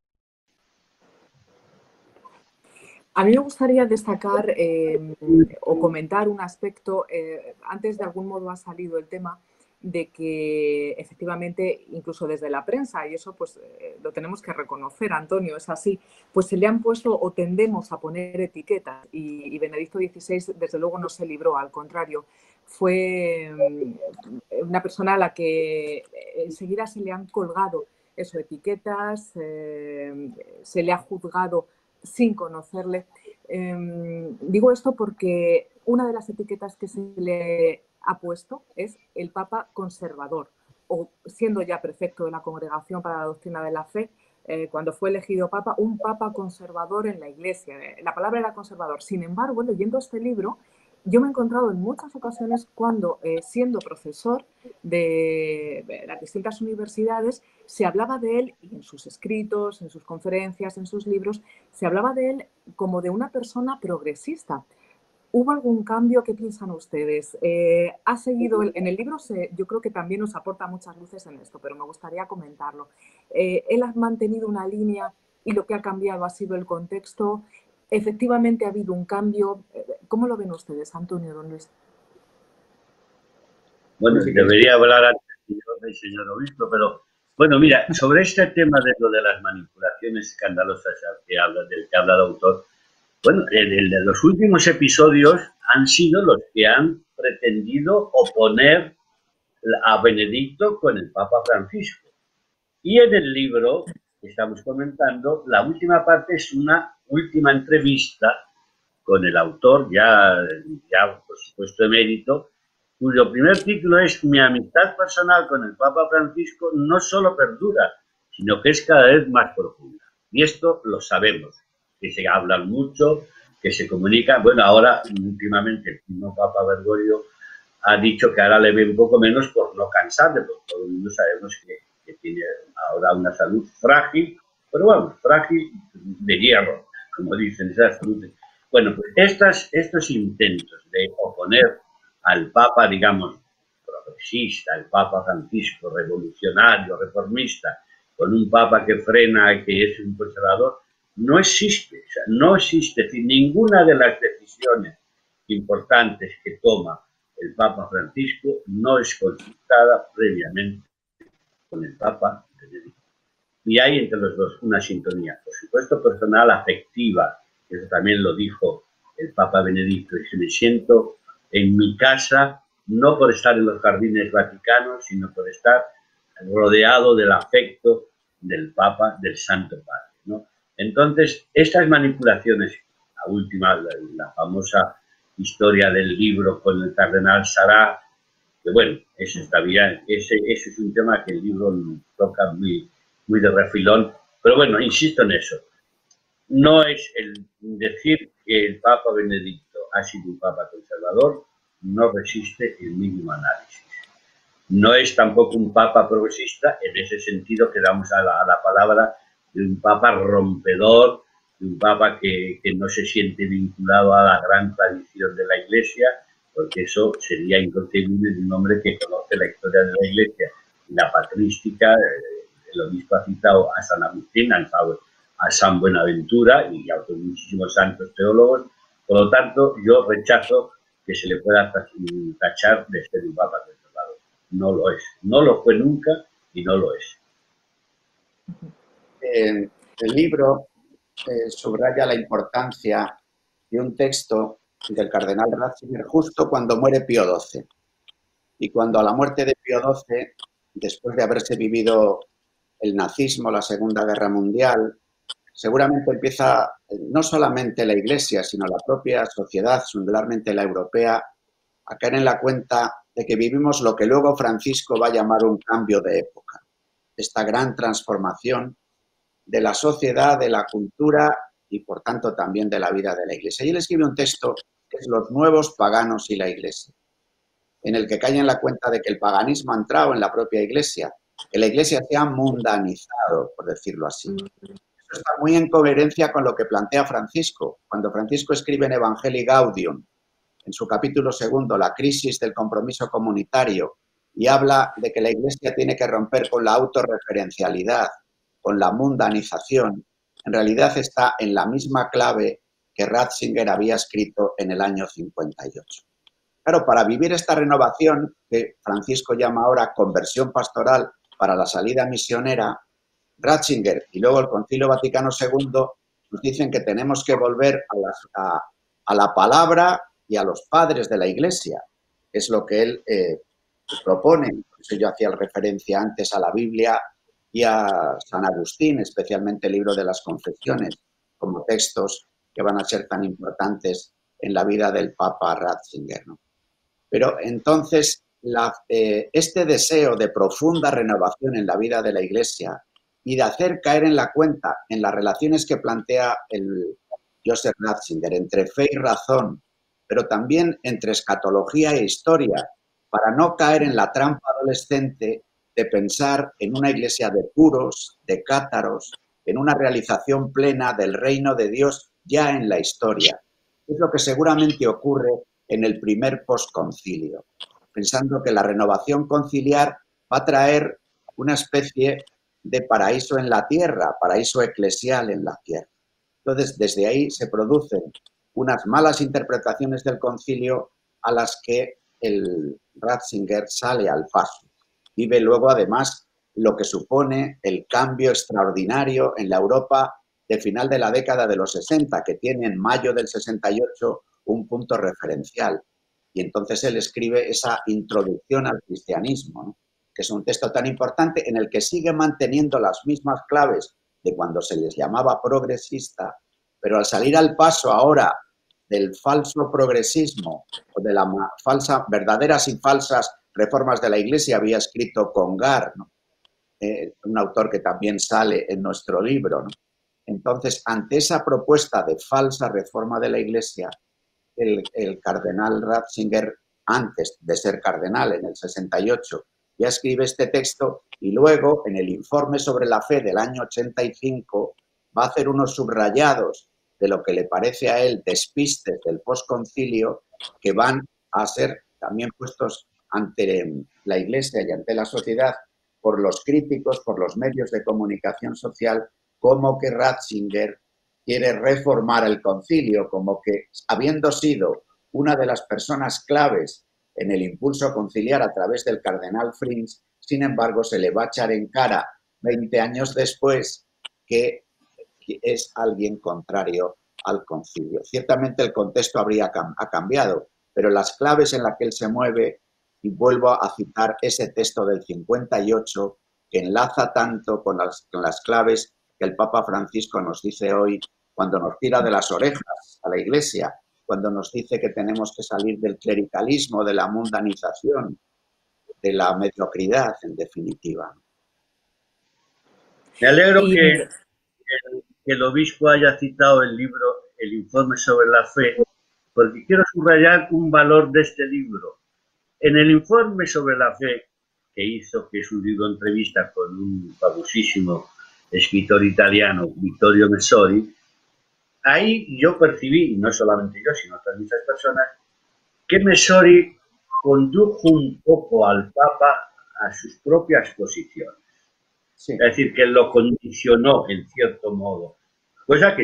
A mí me gustaría destacar o comentar un aspecto, antes de algún modo ha salido el tema de que efectivamente, incluso desde la prensa, y eso pues lo tenemos que reconocer, Antonio, es así, pues se le han puesto o tendemos a poner etiquetas y Benedicto XVI desde luego no se libró, al contrario, fue una persona a la que enseguida se le han colgado eso, etiquetas, se le ha juzgado sin conocerle. Digo esto porque una de las etiquetas que se le ha puesto es el Papa conservador, o siendo ya prefecto de la Congregación para la Doctrina de la Fe, cuando fue elegido Papa, un Papa conservador en la Iglesia. La palabra era conservador. Sin embargo, leyendo este libro, yo me he encontrado en muchas ocasiones cuando, siendo profesor de las distintas universidades, se hablaba de él, y en sus escritos, en sus conferencias, en sus libros, se hablaba de él como de una persona progresista. ¿Hubo algún cambio? ¿Qué piensan ustedes? ¿Ha seguido en el libro? Yo creo que también nos aporta muchas luces en esto, pero me gustaría comentarlo. ¿Él ha mantenido una línea y lo que ha cambiado ha sido el contexto? ¿Efectivamente ha habido un cambio? ¿Cómo lo ven ustedes, Antonio, don Luis? Bueno, debería hablar antes del señor obispo, pero bueno, mira, sobre este tema de lo de las manipulaciones escandalosas del que habla el autor, bueno, de los últimos episodios han sido los que han pretendido oponer a Benedicto con el Papa Francisco. Y en el libro que estamos comentando, la última parte es una última entrevista con el autor, ya por supuesto emérito, cuyo primer título es Mi amistad personal con el Papa Francisco no solo perdura, sino que es cada vez más profunda. Y esto lo sabemos, que se hablan mucho, que se comunican. Bueno, ahora últimamente el mismo Papa Bergoglio ha dicho que ahora le ve un poco menos por no cansarle, porque todo el mundo sabemos que tiene ahora una salud frágil, pero bueno, frágil de hierro, como dicen esas saludes. Bueno, pues estos intentos de oponer al Papa, digamos, progresista, el Papa Francisco, revolucionario, reformista, con un Papa que frena, que es un conservador, no existe. O sea, no existe. Es decir, ninguna de las decisiones importantes que toma el Papa Francisco no es consultada previamente con el Papa Benedicto. Y hay entre los dos una sintonía, por supuesto personal, afectiva, que eso también lo dijo el Papa Benedicto, y me siento en mi casa, no por estar en los jardines vaticanos, sino por estar rodeado del afecto del Papa, del Santo Padre, ¿no? Entonces, estas manipulaciones, la última, la famosa historia del libro con el cardenal Sará, que bueno, eso está bien, ese es un tema que el libro toca muy de refilón, pero bueno, insisto en eso. No es el decir que el Papa Benedicto ha sido un Papa conservador, no resiste el mínimo análisis. No es tampoco un papa progresista, en ese sentido que damos a la palabra de un papa rompedor, de un papa que no se siente vinculado a la gran tradición de la Iglesia, porque eso sería inconcebible de un hombre que conoce la historia de la Iglesia y la patrística. El obispo ha citado a San Agustín, a San Buenaventura y a otros muchísimos santos teólogos. Por lo tanto, yo rechazo que se le pueda tachar de ser un papa conservador. No lo es. No lo fue nunca y no lo es. El libro subraya la importancia de un texto del cardenal Ratzinger justo cuando muere Pío XII. Y cuando a la muerte de Pío XII, después de haberse vivido el nazismo, la Segunda Guerra Mundial, seguramente empieza no solamente la Iglesia, sino la propia sociedad, singularmente la europea, a caer en la cuenta de que vivimos lo que luego Francisco va a llamar un cambio de época. Esta gran transformación de la sociedad, de la cultura y, por tanto, también de la vida de la Iglesia. Y él escribe un texto que es Los nuevos paganos y la Iglesia, en el que cae en la cuenta de que el paganismo ha entrado en la propia Iglesia, que la Iglesia se ha mundanizado, por decirlo así. Eso está muy en coherencia con lo que plantea Francisco. Cuando Francisco escribe en Evangelii Gaudium, en su capítulo 2, la crisis del compromiso comunitario, y habla de que la Iglesia tiene que romper con la autorreferencialidad, con la mundanización, en realidad está en la misma clave que Ratzinger había escrito en el año 58. Claro, para vivir esta renovación, que Francisco llama ahora conversión pastoral para la salida misionera, Ratzinger y luego el Concilio Vaticano II nos dicen que tenemos que volver a la palabra y a los padres de la Iglesia. Es lo que él propone. Por eso yo hacía referencia antes a la Biblia y a San Agustín, especialmente el libro de las Confesiones, como textos que van a ser tan importantes en la vida del Papa Ratzinger, ¿no? Pero entonces, este deseo de profunda renovación en la vida de la Iglesia y de hacer caer en la cuenta en las relaciones que plantea el Joseph Ratzinger entre fe y razón, pero también entre escatología e historia, para no caer en la trampa adolescente de pensar en una Iglesia de puros, de cátaros, en una realización plena del reino de Dios ya en la historia. Es lo que seguramente ocurre en el primer posconcilio, pensando que la renovación conciliar va a traer una especie de paraíso en la tierra, paraíso eclesial en la tierra. Entonces, desde ahí se producen unas malas interpretaciones del concilio a las que el Ratzinger sale al paso. Vive luego, además, lo que supone el cambio extraordinario en la Europa de final de la década de los 60, que tiene en mayo del 68 un punto referencial. Y entonces él escribe esa introducción al cristianismo, ¿no? Que es un texto tan importante en el que sigue manteniendo las mismas claves de cuando se les llamaba progresista, pero al salir al paso ahora del falso progresismo o de la verdaderas y falsas reformas de la Iglesia, había escrito Congar, ¿no? Un autor que también sale en nuestro libro, ¿no? Entonces, ante esa propuesta de falsa reforma de la Iglesia, el cardenal Ratzinger, antes de ser cardenal en el 68, ya escribe este texto y luego en el informe sobre la fe del año 85 va a hacer unos subrayados de lo que le parece a él despistes del posconcilio que van a ser también puestos ante la Iglesia y ante la sociedad por los críticos, por los medios de comunicación social, como que Ratzinger quiere reformar el concilio, como que habiendo sido una de las personas claves en el impulso conciliar a través del cardenal Frins, sin embargo se le va a echar en cara 20 años después que es alguien contrario al concilio. Ciertamente el contexto ha cambiado, pero las claves en las que él se mueve, y vuelvo a citar ese texto del 58 que enlaza tanto con las claves que el Papa Francisco nos dice hoy cuando nos tira de las orejas a la Iglesia, cuando nos dice que tenemos que salir del clericalismo, de la mundanización, de la mediocridad, en definitiva. Me alegro que el obispo haya citado el libro, el informe sobre la fe, porque quiero subrayar un valor de este libro. En el informe sobre la fe, que hizo, que es un libro de entrevistas con un famosísimo escritor italiano, Vittorio Messori, ahí yo percibí, y no solamente yo, sino otras muchas personas, que Messori condujo un poco al Papa a sus propias posiciones. Sí. Es decir, que lo condicionó en cierto modo, cosa que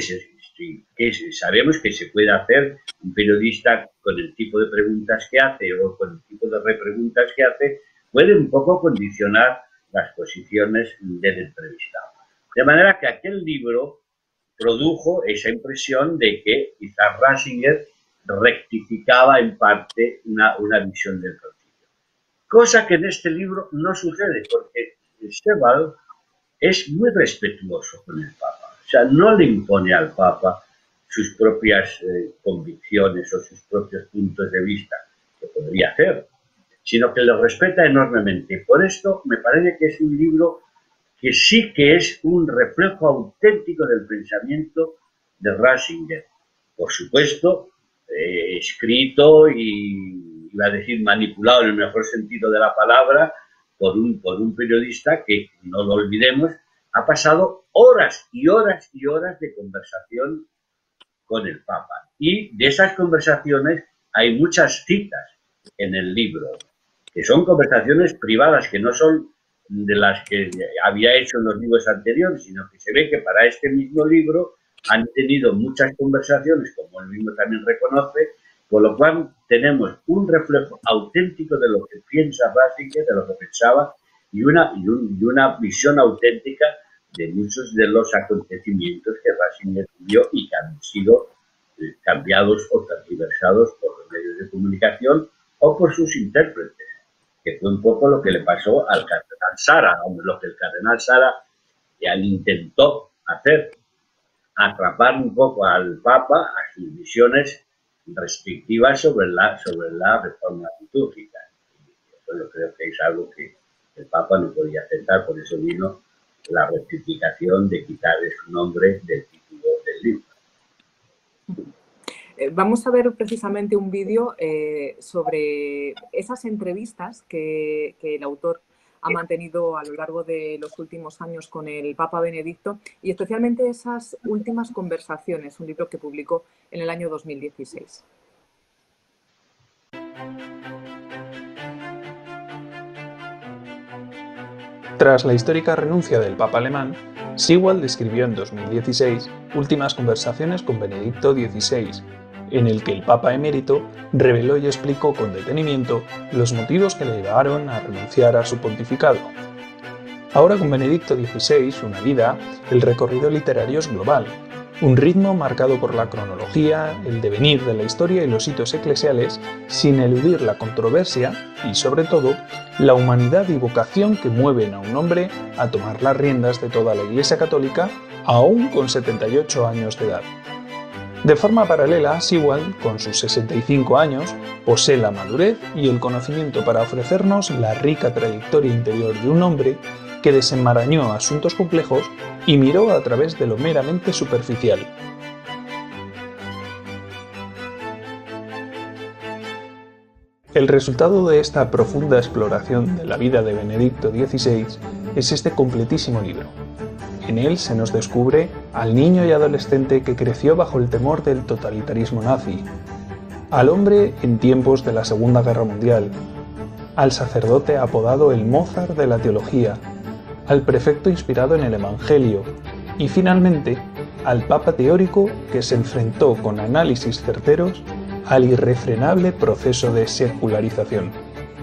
sabemos que se puede hacer un periodista con el tipo de preguntas que hace o con el tipo de repreguntas que hace, puede un poco condicionar las posiciones del entrevistado. De manera que aquel libro produjo esa impresión de que quizás Ratzinger rectificaba en parte una visión del concilio. Cosa que en este libro no sucede, porque Sebald es muy respetuoso con el Papa. O sea, no le impone al Papa sus propias convicciones o sus propios puntos de vista, que podría hacer, sino que lo respeta enormemente. Por esto me parece que es un libro que sí que es un reflejo auténtico del pensamiento de Ratzinger. Por supuesto, escrito y, iba a decir, manipulado en el mejor sentido de la palabra, por un periodista que, no lo olvidemos, ha pasado horas y horas y horas de conversación con el Papa. Y de esas conversaciones hay muchas citas en el libro, que son conversaciones privadas, que no son de las que había hecho en los libros anteriores, sino que se ve que para este mismo libro han tenido muchas conversaciones, como él mismo también reconoce, con lo cual tenemos un reflejo auténtico de lo que piensa Ratzinger, de lo que pensaba, y una visión auténtica de muchos de los acontecimientos que Ratzinger vivió y que han sido cambiados o tergiversados por los medios de comunicación o por sus intérpretes, que fue un poco lo que le pasó al cardenal Sara, lo que el cardenal Sara intentó hacer, atrapar un poco al Papa a sus visiones restrictivas sobre la reforma litúrgica. Eso yo creo que es algo que el Papa no podía aceptar, por eso vino la rectificación de quitarle su nombre del título del libro. Vamos a ver precisamente un vídeo sobre esas entrevistas que el autor ha mantenido a lo largo de los últimos años con el Papa Benedicto y especialmente esas últimas conversaciones, un libro que publicó en el año 2016. Tras la histórica renuncia del Papa alemán, Sewald escribió en 2016 Últimas conversaciones con Benedicto XVI, en el que el Papa emérito reveló y explicó con detenimiento los motivos que le llevaron a renunciar a su pontificado. Ahora con Benedicto XVI, una vida, el recorrido literario es global, un ritmo marcado por la cronología, el devenir de la historia y los hitos eclesiales, sin eludir la controversia y, sobre todo, la humanidad y vocación que mueven a un hombre a tomar las riendas de toda la Iglesia Católica, aún con 78 años de edad. De forma paralela, Sewald, con sus 65 años, posee la madurez y el conocimiento para ofrecernos la rica trayectoria interior de un hombre que desenmarañó asuntos complejos y miró a través de lo meramente superficial. El resultado de esta profunda exploración de la vida de Benedicto XVI es este completísimo libro. En él se nos descubre al niño y adolescente que creció bajo el temor del totalitarismo nazi, al hombre en tiempos de la Segunda Guerra Mundial, al sacerdote apodado el Mozart de la teología, al prefecto inspirado en el Evangelio y finalmente al papa teórico que se enfrentó con análisis certeros al irrefrenable proceso de secularización.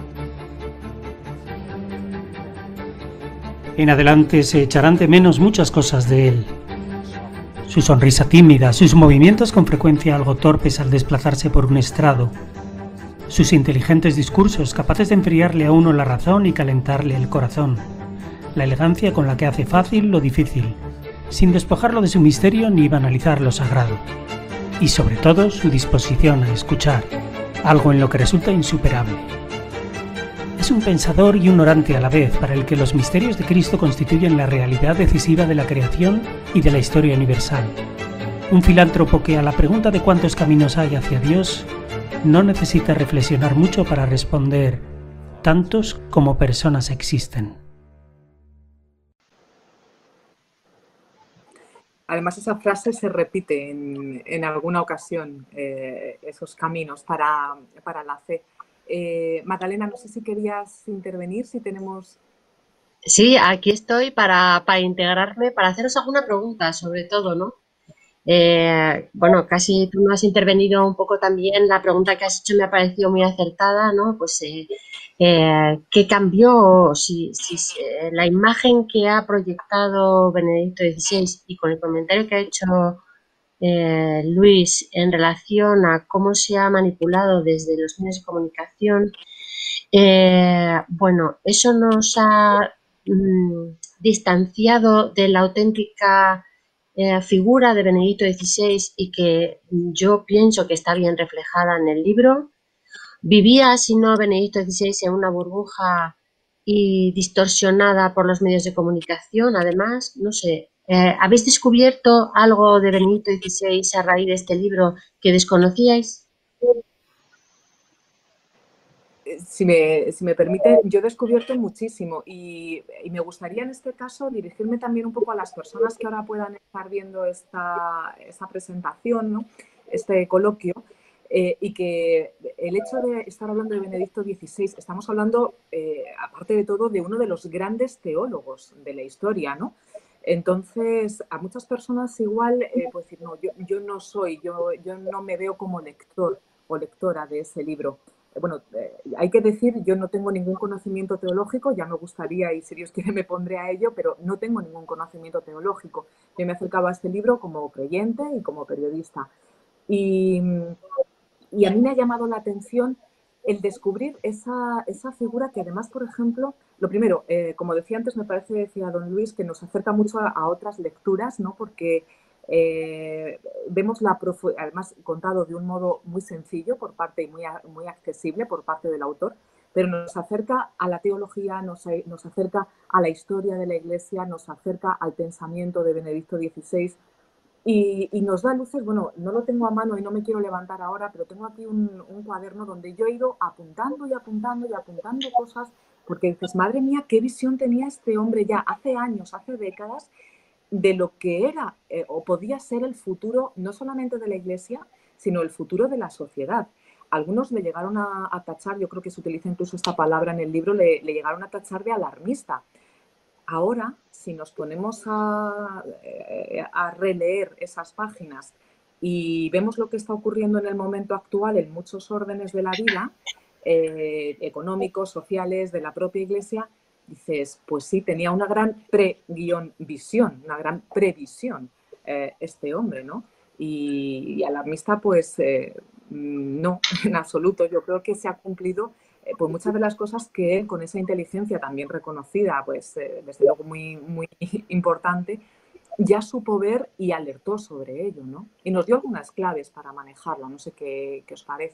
En adelante se echarán de menos muchas cosas de él. Su sonrisa tímida, sus movimientos con frecuencia algo torpes al desplazarse por un estrado, sus inteligentes discursos capaces de enfriarle a uno la razón y calentarle el corazón, la elegancia con la que hace fácil lo difícil, sin despojarlo de su misterio ni banalizar lo sagrado, y sobre todo su disposición a escuchar, algo en lo que resulta insuperable. Es un pensador y un orante a la vez, para el que los misterios de Cristo constituyen la realidad decisiva de la creación y de la historia universal. Un filántropo que a la pregunta de cuántos caminos hay hacia Dios no necesita reflexionar mucho para responder: tantos como personas existen. Además, esa frase se repite en alguna ocasión, esos caminos para la fe. Magdalena, no sé si querías intervenir, si tenemos... Sí, aquí estoy para integrarme, para haceros alguna pregunta, sobre todo, ¿no? Bueno, casi tú no has intervenido un poco también. La pregunta que has hecho me ha parecido muy acertada, ¿no? Pues, ¿qué cambió? Si la imagen que ha proyectado Benedicto XVI y con el comentario que ha hecho Luis en relación a cómo se ha manipulado desde los medios de comunicación, bueno, eso nos ha distanciado de la auténtica figura de Benedicto XVI y que yo pienso que está bien reflejada en el libro. ¿Vivía, si no, Benedicto XVI en una burbuja y distorsionada por los medios de comunicación? Además, no sé, ¿habéis descubierto algo de Benedicto XVI a raíz de este libro que desconocíais? Si me permite, yo he descubierto muchísimo y me gustaría en este caso dirigirme también un poco a las personas que ahora puedan estar viendo esta presentación, ¿no? Este coloquio, y que el hecho de estar hablando de Benedicto XVI, estamos hablando, aparte de todo, de uno de los grandes teólogos de la historia, ¿no? Entonces, a muchas personas igual, pues decir, no, yo no soy, yo no me veo como lector o lectora de ese libro. Bueno, hay que decir, yo no tengo ningún conocimiento teológico, ya me gustaría y si Dios quiere me pondré a ello, pero no tengo ningún conocimiento teológico. Yo me acercaba a este libro como creyente y como periodista. Y a mí me ha llamado la atención el descubrir esa figura que además, por ejemplo, lo primero, como decía antes, me parece, decía don Luis, que nos acerca mucho a otras lecturas, ¿no? Porque vemos además contado de un modo muy sencillo por parte y muy accesible por parte del autor, pero nos acerca a la teología, nos acerca a la historia de la Iglesia, nos acerca al pensamiento de Benedicto XVI y nos da luces. Bueno, no lo tengo a mano y no me quiero levantar ahora, pero tengo aquí un cuaderno donde yo he ido apuntando y apuntando y apuntando cosas, porque dices, madre mía, qué visión tenía este hombre ya hace años, hace décadas, de lo que era o podía ser el futuro, no solamente de la Iglesia, sino el futuro de la sociedad. Algunos le llegaron a tachar, yo creo que se utiliza incluso esta palabra en el libro, le llegaron a tachar de alarmista. Ahora, si nos ponemos a releer esas páginas y vemos lo que está ocurriendo en el momento actual en muchos órdenes de la vida, económicos, sociales, de la propia Iglesia, dices, pues sí, tenía una gran visión, una gran previsión este hombre, ¿no? Y alarmista, pues no, en absoluto. Yo creo que se ha cumplido pues muchas de las cosas que él, con esa inteligencia también reconocida, pues desde luego muy, muy importante, ya supo ver y alertó sobre ello, ¿no? Y nos dio algunas claves para manejarlo. No sé qué os parece.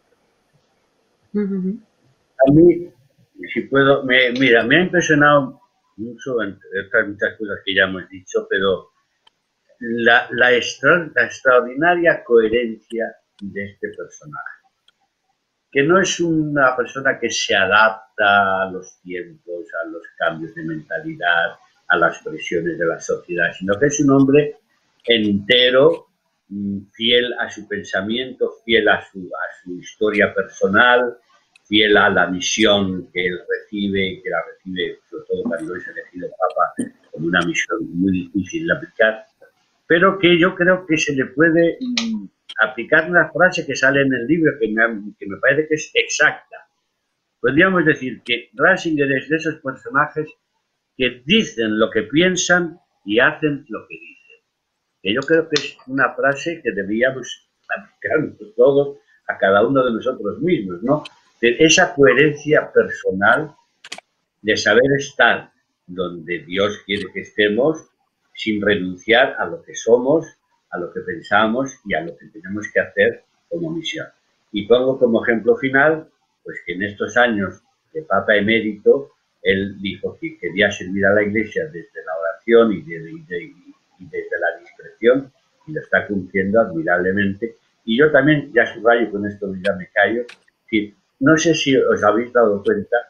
A mí, si puedo, mira, me ha impresionado mucho, entre otras muchas cosas que ya hemos dicho, pero la extraordinaria coherencia de este personaje, que no es una persona que se adapta a los tiempos, a los cambios de mentalidad, a las presiones de la sociedad, sino que es un hombre entero, fiel a su pensamiento, fiel a su historia personal, fiel a la misión que él recibe, que la recibe sobre todo cuando es elegido Papa, como una misión muy difícil de aplicar, pero que yo creo que se le puede aplicar una frase que sale en el libro que me parece que es exacta. Podríamos decir que Ratzinger es de esos personajes que dicen lo que piensan y hacen lo que dicen. Que yo creo que es una frase que deberíamos aplicar todos a cada uno de nosotros mismos, ¿no? De esa coherencia personal de saber estar donde Dios quiere que estemos sin renunciar a lo que somos, a lo que pensamos y a lo que tenemos que hacer como misión. Y pongo como ejemplo final, pues que en estos años de Papa Emérito, él dijo que quería servir a la Iglesia desde la oración y desde la discreción, y lo está cumpliendo admirablemente. Y yo también, ya subrayo, con esto ya me callo, no sé si os habéis dado cuenta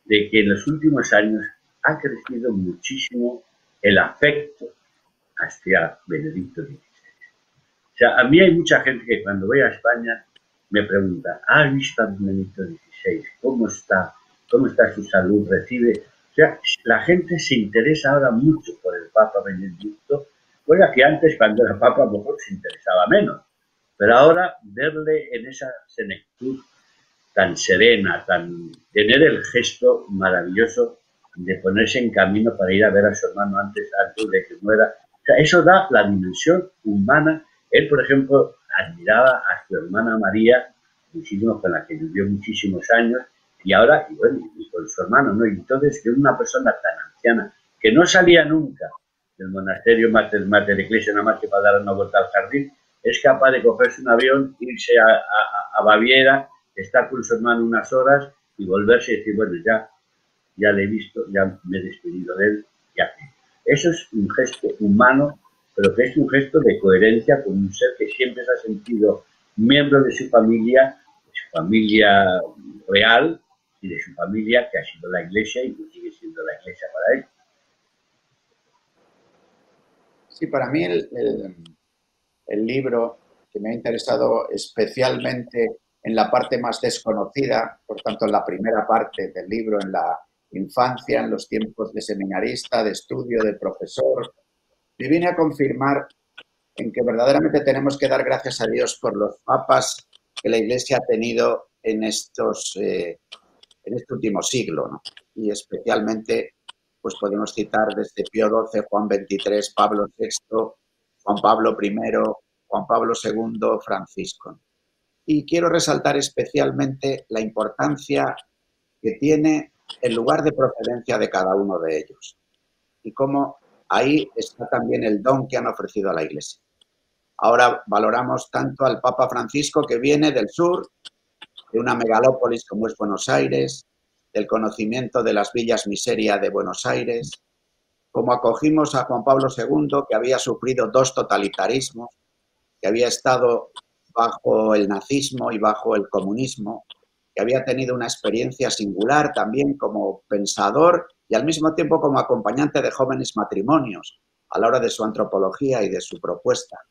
de que en los últimos años ha crecido muchísimo el afecto hacia Benedicto XVI. O sea, a mí hay mucha gente que cuando voy a España me pregunta, ¿has visto a Benedicto XVI? ¿Cómo está? ¿Cómo está su salud? ¿Recibe? O sea, la gente se interesa ahora mucho por el Papa Benedicto, cosa que antes, cuando era Papa, a lo mejor se interesaba menos. Pero ahora, verle en esa senectud tan serena, tener el gesto maravilloso de ponerse en camino para ir a ver a su hermano antes de que muera. O sea, eso da la dimensión humana. Él, por ejemplo, admiraba a su hermana María, muchísimo, con la que vivió muchísimos años, y ahora, y bueno, y con su hermano, ¿no? Y entonces, que una persona tan anciana, que no salía nunca del monasterio Mater Ecclesia, nada más que para dar una vuelta al jardín, es capaz de cogerse un avión, irse a Baviera, estar con su hermano unas horas y volverse y decir, bueno, ya le he visto, ya me he despedido de él, ya. Eso es un gesto humano, pero que es un gesto de coherencia con un ser que siempre se ha sentido miembro de su familia real y de su familia que ha sido la Iglesia y que sigue siendo la Iglesia para él. Sí, para mí el libro que me ha interesado especialmente en la parte más desconocida, por tanto en la primera parte del libro, en la infancia, en los tiempos de seminarista, de estudio, de profesor, me viene a confirmar en que verdaderamente tenemos que dar gracias a Dios por los papas que la Iglesia ha tenido en este último siglo, ¿no? Y especialmente, pues podemos citar desde Pío XII, Juan XXIII, Pablo VI, Juan Pablo I, Juan Pablo II, Francisco. Y quiero resaltar especialmente la importancia que tiene el lugar de procedencia de cada uno de ellos y cómo ahí está también el don que han ofrecido a la Iglesia. Ahora valoramos tanto al Papa Francisco, que viene del sur, de una megalópolis como es Buenos Aires, del conocimiento de las villas miseria de Buenos Aires, como acogimos a Juan Pablo II, que había sufrido 2 totalitarismos, que había estado bajo el nazismo y bajo el comunismo, que había tenido una experiencia singular también como pensador y al mismo tiempo como acompañante de jóvenes matrimonios a la hora de su antropología y de su propuesta.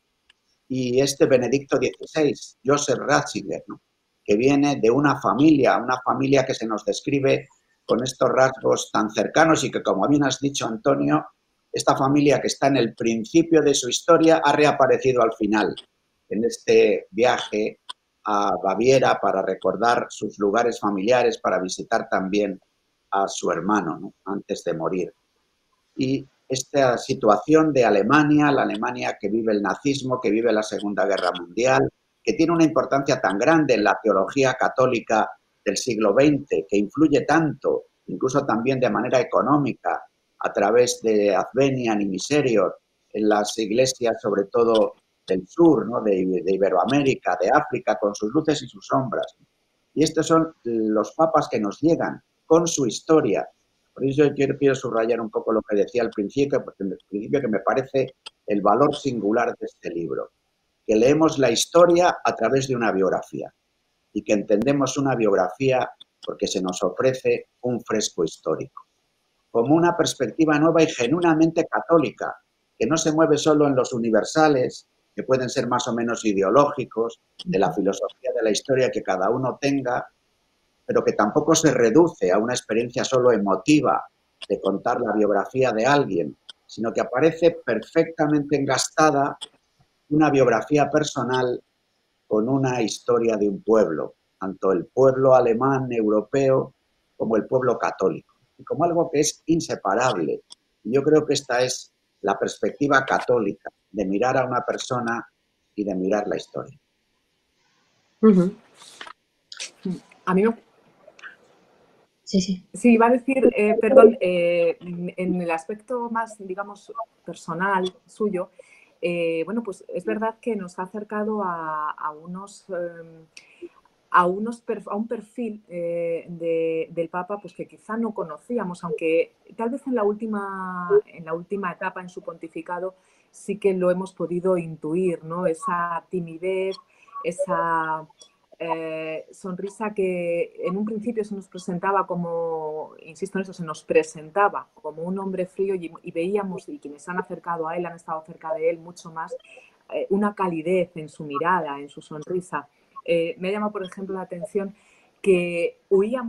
Y este Benedicto XVI, Joseph Ratzinger, ¿no? Que viene de una familia que se nos describe con estos rasgos tan cercanos y que, como bien has dicho, Antonio, esta familia que está en el principio de su historia ha reaparecido al final, en este viaje a Baviera para recordar sus lugares familiares, para visitar también a su hermano, ¿no? Antes de morir. Y esta situación de Alemania, la Alemania que vive el nazismo, que vive la Segunda Guerra Mundial, que tiene una importancia tan grande en la teología católica del siglo XX, que influye tanto, incluso también de manera económica, a través de Advenian y Miserior, en las iglesias, sobre todo del sur, ¿no? de Iberoamérica, de África, con sus luces y sus sombras. Y estos son los papas que nos llegan con su historia. Por eso yo quiero subrayar un poco lo que decía al principio, porque que me parece el valor singular de este libro, que leemos la historia a través de una biografía y que entendemos una biografía porque se nos ofrece un fresco histórico, como una perspectiva nueva y genuinamente católica, que no se mueve solo en los universales, que pueden ser más o menos ideológicos, de la filosofía de la historia que cada uno tenga, pero que tampoco se reduce a una experiencia solo emotiva de contar la biografía de alguien, sino que aparece perfectamente engastada una biografía personal con una historia de un pueblo, tanto el pueblo alemán, europeo, como el pueblo católico, y como algo que es inseparable. Y yo creo que esta es la perspectiva católica, de mirar a una persona y de mirar la historia. A mí me... Sí. Sí, iba a decir, perdón, en el aspecto más, digamos, personal suyo, bueno, pues es verdad que nos ha acercado a un perfil del Papa pues que quizá no conocíamos, aunque tal vez en la última etapa en su pontificado sí que lo hemos podido intuir, ¿no? Esa timidez, esa sonrisa que en un principio se nos presentaba como, insisto en eso, se nos presentaba como un hombre frío y veíamos, y quienes se han acercado a él, han estado cerca de él mucho más, una calidez en su mirada, en su sonrisa. Me ha llamado, por ejemplo, la atención que huye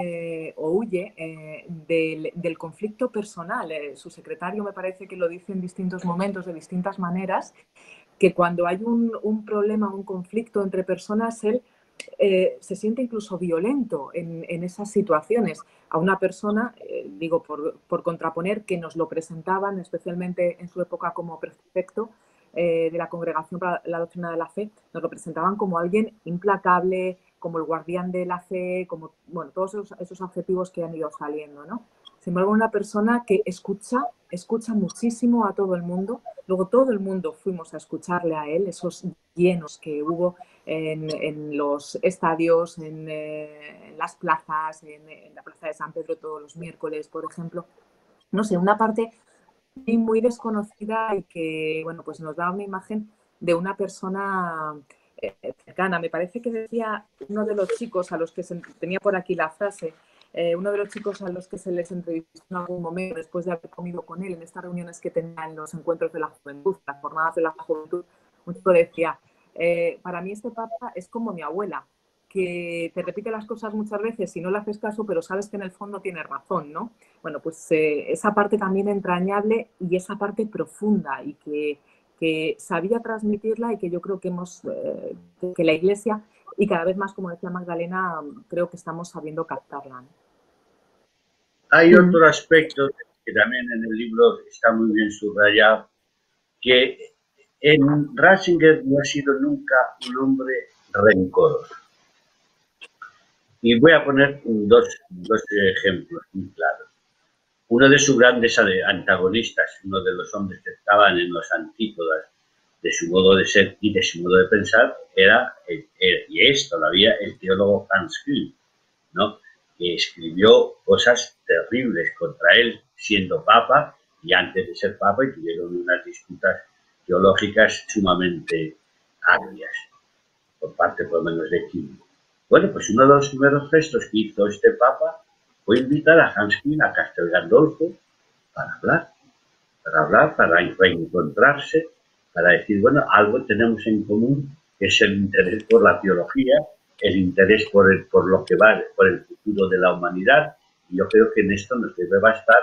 del conflicto personal. Su secretario me parece que lo dice en distintos momentos, de distintas maneras, que cuando hay un problema, un conflicto entre personas, él se siente incluso violento en esas situaciones. A una persona, digo, por contraponer, que nos lo presentaban, especialmente en su época como prefecto de la Congregación para la Doctrina de la Fe, nos lo presentaban como alguien implacable, como el guardián de la fe, como, bueno, todos esos adjetivos que han ido saliendo, ¿no? Sin embargo, una persona que escucha muchísimo a todo el mundo. Luego todo el mundo fuimos a escucharle a él, esos llenos que hubo en los estadios, en las plazas, en la plaza de San Pedro todos los miércoles, por ejemplo. No sé, una parte muy desconocida y que, bueno, pues nos da una imagen de una persona cercana. Me parece que decía uno de los chicos a los que tenía por aquí la frase, uno de los chicos a los que se les entrevistó en algún momento después de haber comido con él en estas reuniones que tenía en los encuentros de la juventud, las jornadas de la juventud, un chico decía, para mí este papa es como mi abuela, que te repite las cosas muchas veces y no le haces caso, pero sabes que en el fondo tiene razón, ¿no? Bueno, pues esa parte también entrañable y esa parte profunda y que sabía transmitirla y que yo creo que que la Iglesia y cada vez más, como decía Magdalena, creo que estamos sabiendo captarla, ¿no? Hay otro aspecto que también en el libro está muy bien subrayado, que en Ratzinger no ha sido nunca un hombre rencoroso. Y voy a poner dos ejemplos muy claros. Uno de sus grandes antagonistas, uno de los hombres que estaban en los antípodas de su modo de ser y de su modo de pensar, y es todavía el teólogo Hans Kühn, ¿no? Que escribió cosas terribles contra él siendo papa y antes de ser papa, y tuvieron unas disputas teológicas sumamente agrias por parte por lo menos de Kühn. Bueno, pues uno de los primeros gestos que hizo este papa fue invitar a Hans Kühn a Castel Gandolfo para hablar, para reencontrarse, para decir, bueno, algo tenemos en común, que es el interés por la teología, el interés por lo que va, por el futuro de la humanidad, y yo creo que en esto nos debe bastar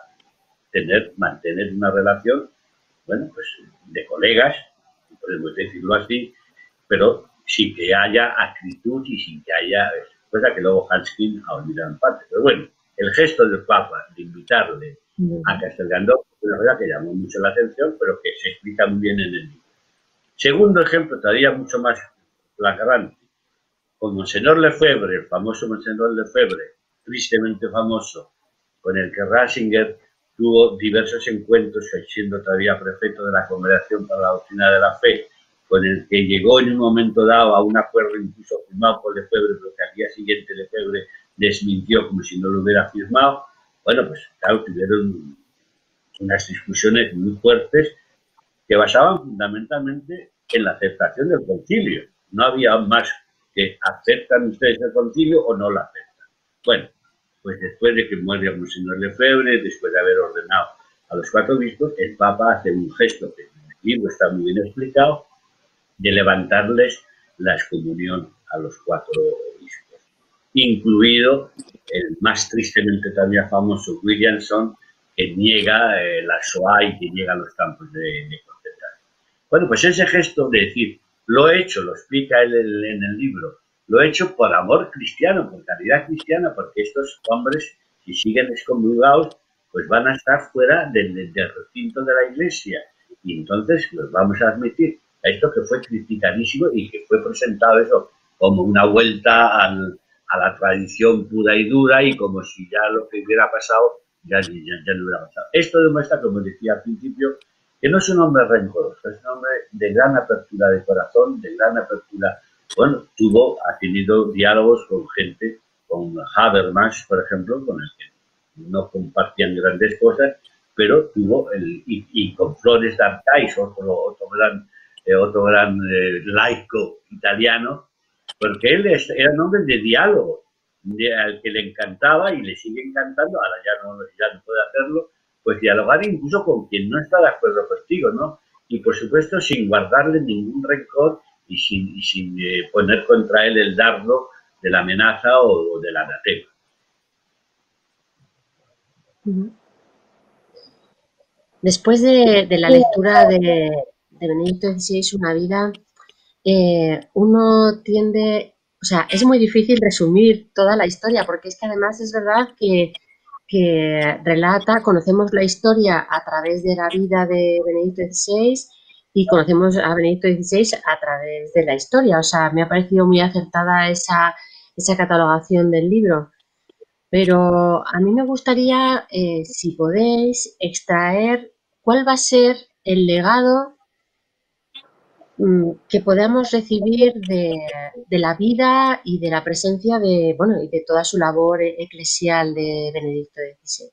para mantener una relación, bueno, pues de colegas, podemos decirlo así, pero sin que haya acritud y sin que haya, cosa que luego Hans Kühn ha olvidado en parte. Pero bueno, el gesto del Papa de invitarle a Castel Gandolfo fue una cosa que llamó mucho la atención, pero que se explica muy bien en el libro. Segundo ejemplo, todavía mucho más flagrante, con Monseñor Lefebvre, el famoso Monseñor Lefebvre, tristemente famoso, con el que Ratzinger tuvo diversos encuentros, siendo todavía prefecto de la Congregación para la Doctrina de la Fe, con el que llegó en un momento dado a un acuerdo incluso firmado por Lefebvre, pero que al día siguiente Lefebvre desmintió como si no lo hubiera firmado. Bueno, pues claro, tuvieron unas discusiones muy fuertes que basaban fundamentalmente en la aceptación del concilio. No había más que aceptan ustedes el concilio o no lo aceptan. Bueno, pues después de que muere el Monseñor Lefebvre, después de haber ordenado a los 4 obispos, el Papa hace un gesto que en el libro está muy bien explicado, de levantarles la excomunión a los 4 obispos, incluido el más tristemente también famoso Williamson, que niega la Shoah y que niega los campos de concentración. Bueno, pues ese gesto de decir, lo he hecho, lo explica él en el libro, lo he hecho por amor cristiano, por caridad cristiana, porque estos hombres, si siguen excomulgados, pues van a estar fuera del recinto de la Iglesia. Y entonces los vamos a admitir a esto que fue criticadísimo y que fue presentado eso como una vuelta a la tradición pura y dura y como si ya lo que hubiera pasado ya no hubiera pasado. Esto demuestra, como decía al principio, que no es un hombre rencoroso, es un hombre de gran apertura de corazón, de gran apertura. Bueno, ha tenido diálogos con gente, con Habermas, por ejemplo, con el que no compartían grandes cosas, pero tuvo, y con Flores d'Artais, otro gran laico italiano, porque él era un hombre de diálogo, al que le encantaba y le sigue encantando, ahora ya no puede hacerlo, pues dialogar incluso con quien no está de acuerdo contigo, ¿no? Y por supuesto sin guardarle ningún rencor y sin poner contra él el dardo de la amenaza o del anatema. Después de la lectura de Benedicto XVI, Una vida, uno tiende, o sea, es muy difícil resumir toda la historia, porque es que además es verdad que conocemos la historia a través de la vida de Benedicto XVI y conocemos a Benedicto XVI a través de la historia. O sea, me ha parecido muy acertada esa catalogación del libro. Pero a mí me gustaría, si podéis, extraer cuál va a ser el legado que podamos recibir de la vida y de la presencia y de toda su labor eclesial de Benedicto XVI.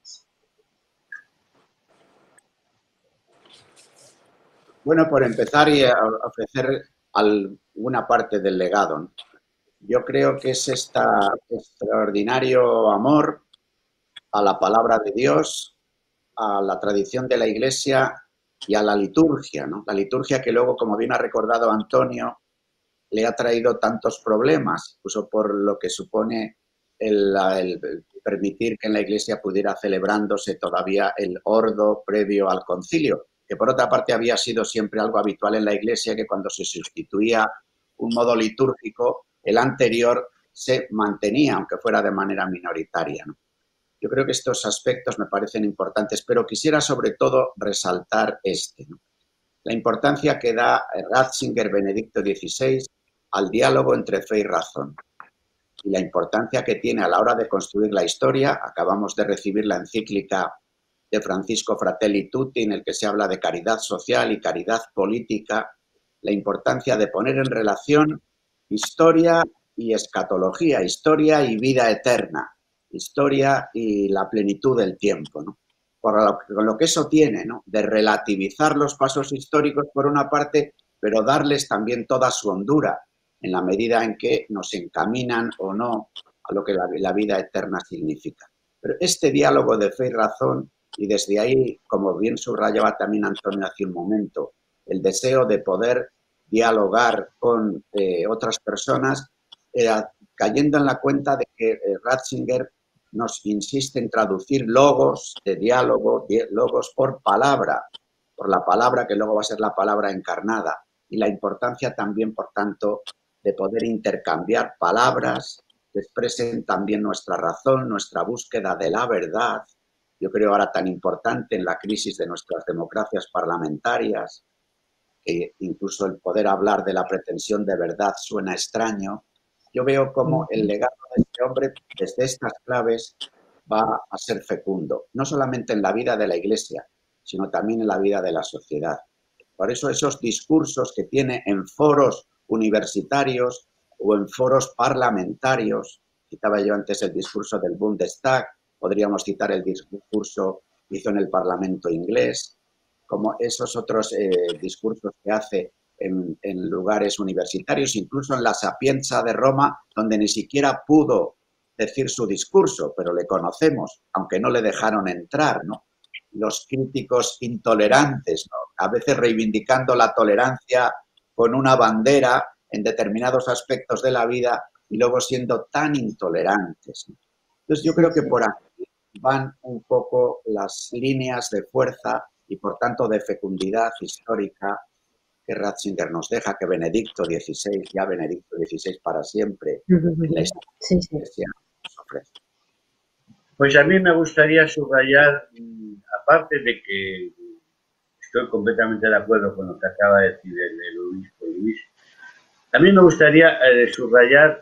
Bueno, por empezar y ofrecer alguna parte del legado, ¿no? Yo creo que es este extraordinario amor a la palabra de Dios, a la tradición de la Iglesia y a la liturgia, ¿no? La liturgia que luego, como bien ha recordado Antonio, le ha traído tantos problemas, incluso por lo que supone el permitir que en la Iglesia pudiera celebrándose todavía el ordo previo al concilio, que por otra parte había sido siempre algo habitual en la Iglesia, que cuando se sustituía un modo litúrgico, el anterior se mantenía, aunque fuera de manera minoritaria, ¿no? Yo creo que estos aspectos me parecen importantes, pero quisiera sobre todo resaltar ¿no? La importancia que da Ratzinger, Benedicto XVI, al diálogo entre fe y razón, y la importancia que tiene a la hora de construir la historia. Acabamos de recibir la encíclica de Francisco Fratelli Tutti, en el que se habla de caridad social y caridad política, la importancia de poner en relación historia y escatología, historia y vida eterna, historia y la plenitud del tiempo, ¿no? Con lo que eso tiene, ¿no? De relativizar los pasos históricos por una parte, pero darles también toda su hondura, en la medida en que nos encaminan o no a lo que la vida eterna significa. Pero este diálogo de fe y razón, y desde ahí, como bien subrayaba también Antonio hace un momento, el deseo de poder dialogar con otras personas, cayendo en la cuenta de que Ratzinger nos insiste en traducir logos de diálogo, logos por la palabra que luego va a ser la palabra encarnada, y la importancia también, por tanto, de poder intercambiar palabras que expresen también nuestra razón, nuestra búsqueda de la verdad. Yo creo ahora tan importante en la crisis de nuestras democracias parlamentarias, que incluso el poder hablar de la pretensión de verdad suena extraño. Yo veo como el legado de este hombre, desde estas claves, va a ser fecundo, no solamente en la vida de la Iglesia, sino también en la vida de la sociedad. Por eso esos discursos que tiene en foros universitarios o en foros parlamentarios, citaba yo antes el discurso del Bundestag, podríamos citar el discurso que hizo en el Parlamento inglés, como esos otros discursos que hace en lugares universitarios, incluso en la Sapienza de Roma, donde ni siquiera pudo decir su discurso, pero le conocemos, aunque no le dejaron entrar, ¿no? Los críticos intolerantes, ¿no? A veces reivindicando la tolerancia con una bandera en determinados aspectos de la vida y luego siendo tan intolerantes, ¿no? Entonces yo creo que por aquí van un poco las líneas de fuerza y por tanto de fecundidad histórica que Ratzinger nos deja, que Benedicto XVI, ya Benedicto XVI para siempre, en la Iglesia nos ofrece. Pues a mí me gustaría subrayar, aparte de que estoy completamente de acuerdo con lo que acaba de decir el obispo Luis, también me gustaría subrayar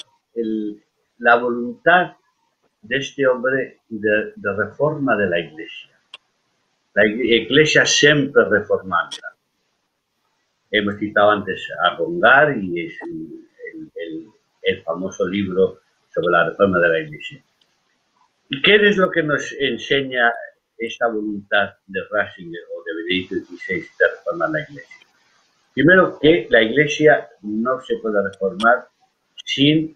la voluntad de este hombre de reforma de la Iglesia. La Iglesia siempre reformanda. Hemos citado antes a Gongar y es el famoso libro sobre la reforma de la Iglesia. ¿Y qué es lo que nos enseña esta voluntad de Ratzinger o de Benedicto XVI de reformar la Iglesia? Primero, que la Iglesia no se puede reformar sin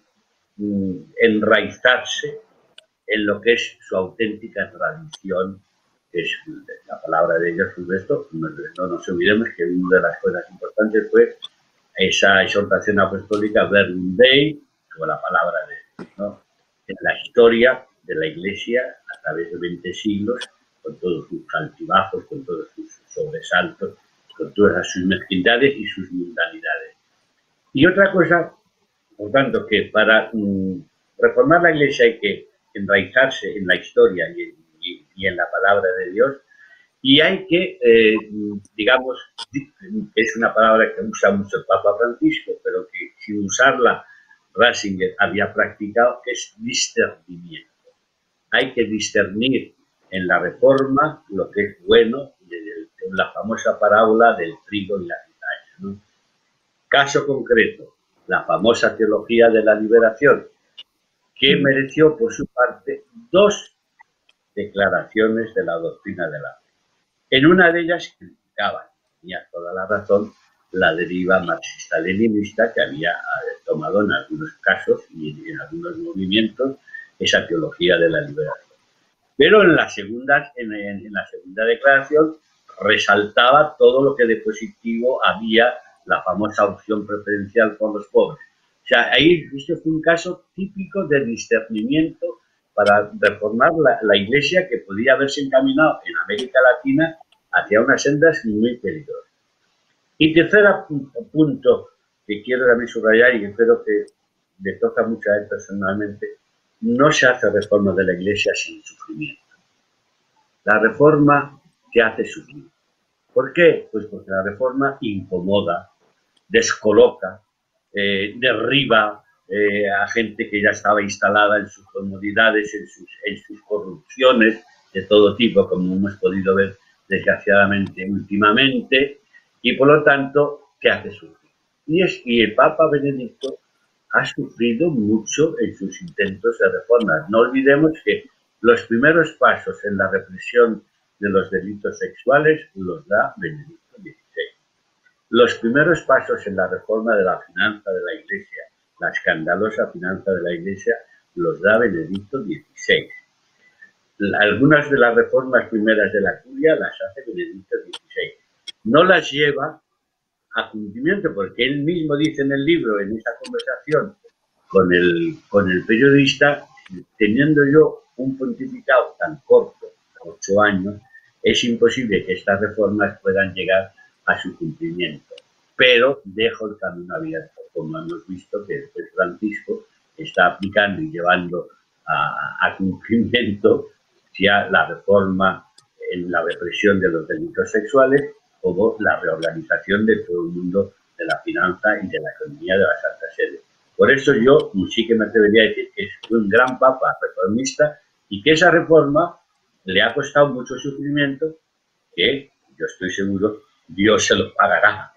enraizarse en lo que es su auténtica tradición, que es la palabra de Dios. Esto, no nos olvidemos que una de las cosas importantes fue esa exhortación apostólica Verbum Dei, sobre la palabra de Dios, ¿no? En la historia de la Iglesia, a través de 20 siglos, con todos sus altibajos, con todos sus sobresaltos, con todas sus mezquindades y sus mundanidades. Y otra cosa, por tanto, que para reformar la Iglesia hay que enraizarse en la historia y en la palabra de Dios, y hay que, digamos, es una palabra que usa mucho el Papa Francisco, pero que sin usarla Ratzinger había practicado, es discernimiento. Hay que discernir en la Reforma lo que es bueno, de la famosa parábola del trigo y la cizaña, ¿no? Caso concreto, la famosa teología de la liberación, que mereció por su parte 2 declaraciones de la doctrina de la fe. En una de ellas criticaba, tenía toda la razón, la deriva marxista-leninista que había tomado en algunos casos y en algunos movimientos esa teología de la liberación. Pero en la segunda declaración resaltaba todo lo que de positivo había, la famosa opción preferencial por los pobres. O sea, ahí este fue un caso típico de discernimiento para reformar la Iglesia, que podía haberse encaminado en América Latina hacia unas sendas muy peligrosas. Y tercer punto que quiero también subrayar y que creo que le toca mucho a él personalmente, no se hace reforma de la Iglesia sin sufrimiento. La reforma te hace sufrir. ¿Por qué? Pues porque la reforma incomoda, descoloca, derriba a gente que ya estaba instalada en sus comodidades, en sus corrupciones de todo tipo, como hemos podido ver desgraciadamente últimamente, y por lo tanto te hace sufrir. Y el Papa Benedicto ha sufrido mucho en sus intentos de reforma. No olvidemos que los primeros pasos en la represión de los delitos sexuales los da Benedicto XVI. Los primeros pasos en la reforma de la finanza de la Iglesia, la escandalosa finanza de la Iglesia, los da Benedicto XVI. Algunas de las reformas primeras de la curia las hace Benedicto XVI. No las lleva a cumplimiento porque él mismo dice en el libro, en esa conversación con el periodista, teniendo yo un pontificado tan corto, 8 años, es imposible que estas reformas puedan llegar a su cumplimiento. Pero dejo el camino abierto, como hemos visto que el Francisco está aplicando y llevando a cumplimiento ya la reforma en la represión de los delitos sexuales, como la reorganización de todo el mundo de la finanza y de la economía de la Santa Sede. Por eso yo sí que me atrevería a decir que es un gran papa reformista y que esa reforma le ha costado mucho sufrimiento, que yo estoy seguro Dios se lo pagará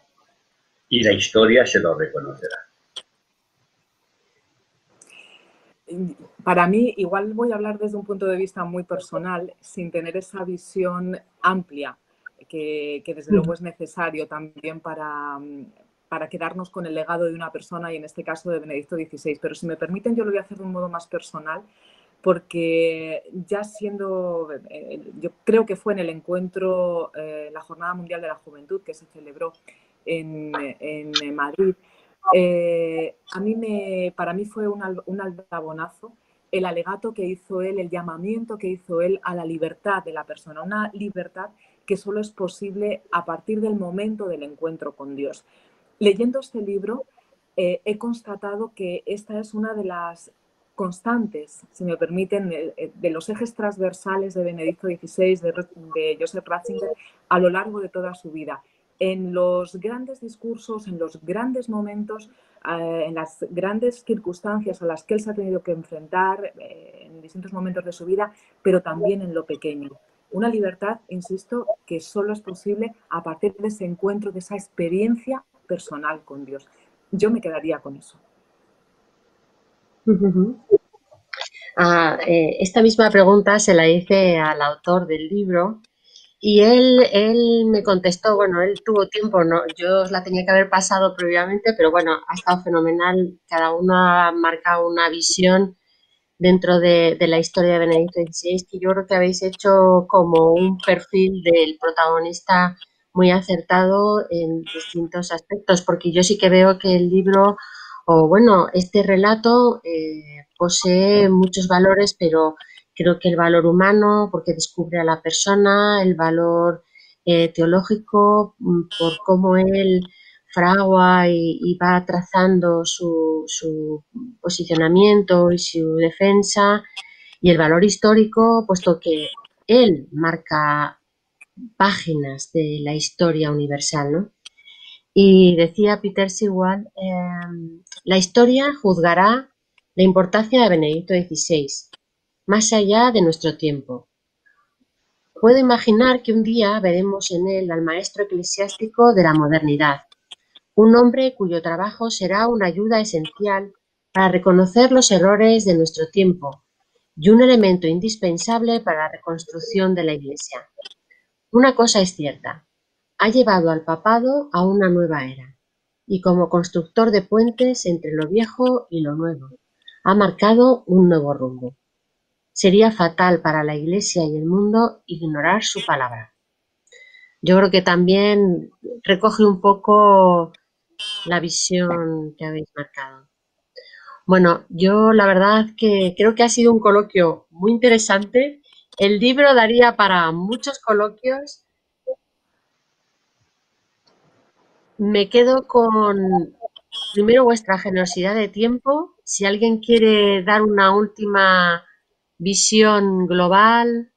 y la historia se lo reconocerá. Para mí, igual voy a hablar desde un punto de vista muy personal, sin tener esa visión amplia, que desde luego es necesario también para quedarnos con el legado de una persona y en este caso de Benedicto XVI. Pero si me permiten, yo lo voy a hacer de un modo más personal, porque ya siendo, yo creo que fue en el encuentro, la Jornada Mundial de la Juventud que se celebró en Madrid, para mí fue un aldabonazo el alegato que hizo él, el llamamiento que hizo él a la libertad de la persona, una libertad que solo es posible a partir del momento del encuentro con Dios. Leyendo este libro, he constatado que esta es una de las constantes, si me permiten, de los ejes transversales de Benedicto XVI, de Joseph Ratzinger, a lo largo de toda su vida. En los grandes discursos, en los grandes momentos, en las grandes circunstancias a las que él se ha tenido que enfrentar en distintos momentos de su vida, pero también en lo pequeño. Una libertad, insisto, que solo es posible a partir de ese encuentro, de esa experiencia personal con Dios. Yo me quedaría con eso. Esta misma pregunta se la hice al autor del libro Y él me contestó, bueno, él tuvo tiempo, ¿no? Yo os la tenía que haber pasado previamente, pero bueno, ha estado fenomenal. Cada uno ha marcado una visión dentro de la historia de Benedicto XVI, que yo creo que habéis hecho como un perfil del protagonista muy acertado en distintos aspectos, porque yo sí que veo que el libro, o bueno, este relato posee muchos valores, pero creo que el valor humano, porque descubre a la persona, el valor teológico, por cómo él fragua y va trazando su posicionamiento y su defensa, y el valor histórico, puesto que él marca páginas de la historia universal, ¿no? Y decía Peter Sewell, la historia juzgará la importancia de Benedicto XVI, más allá de nuestro tiempo. Puedo imaginar que un día veremos en él al maestro eclesiástico de la modernidad, un hombre cuyo trabajo será una ayuda esencial para reconocer los errores de nuestro tiempo y un elemento indispensable para la reconstrucción de la Iglesia. Una cosa es cierta, ha llevado al papado a una nueva era, y como constructor de puentes entre lo viejo y lo nuevo, ha marcado un nuevo rumbo. Sería fatal para la Iglesia y el mundo ignorar su palabra. Yo creo que también recoge un poco la visión que habéis marcado. Bueno, yo la verdad que creo que ha sido un coloquio muy interesante. El libro daría para muchos coloquios. Me quedo con, primero, vuestra generosidad de tiempo. Si alguien quiere dar una última visión global.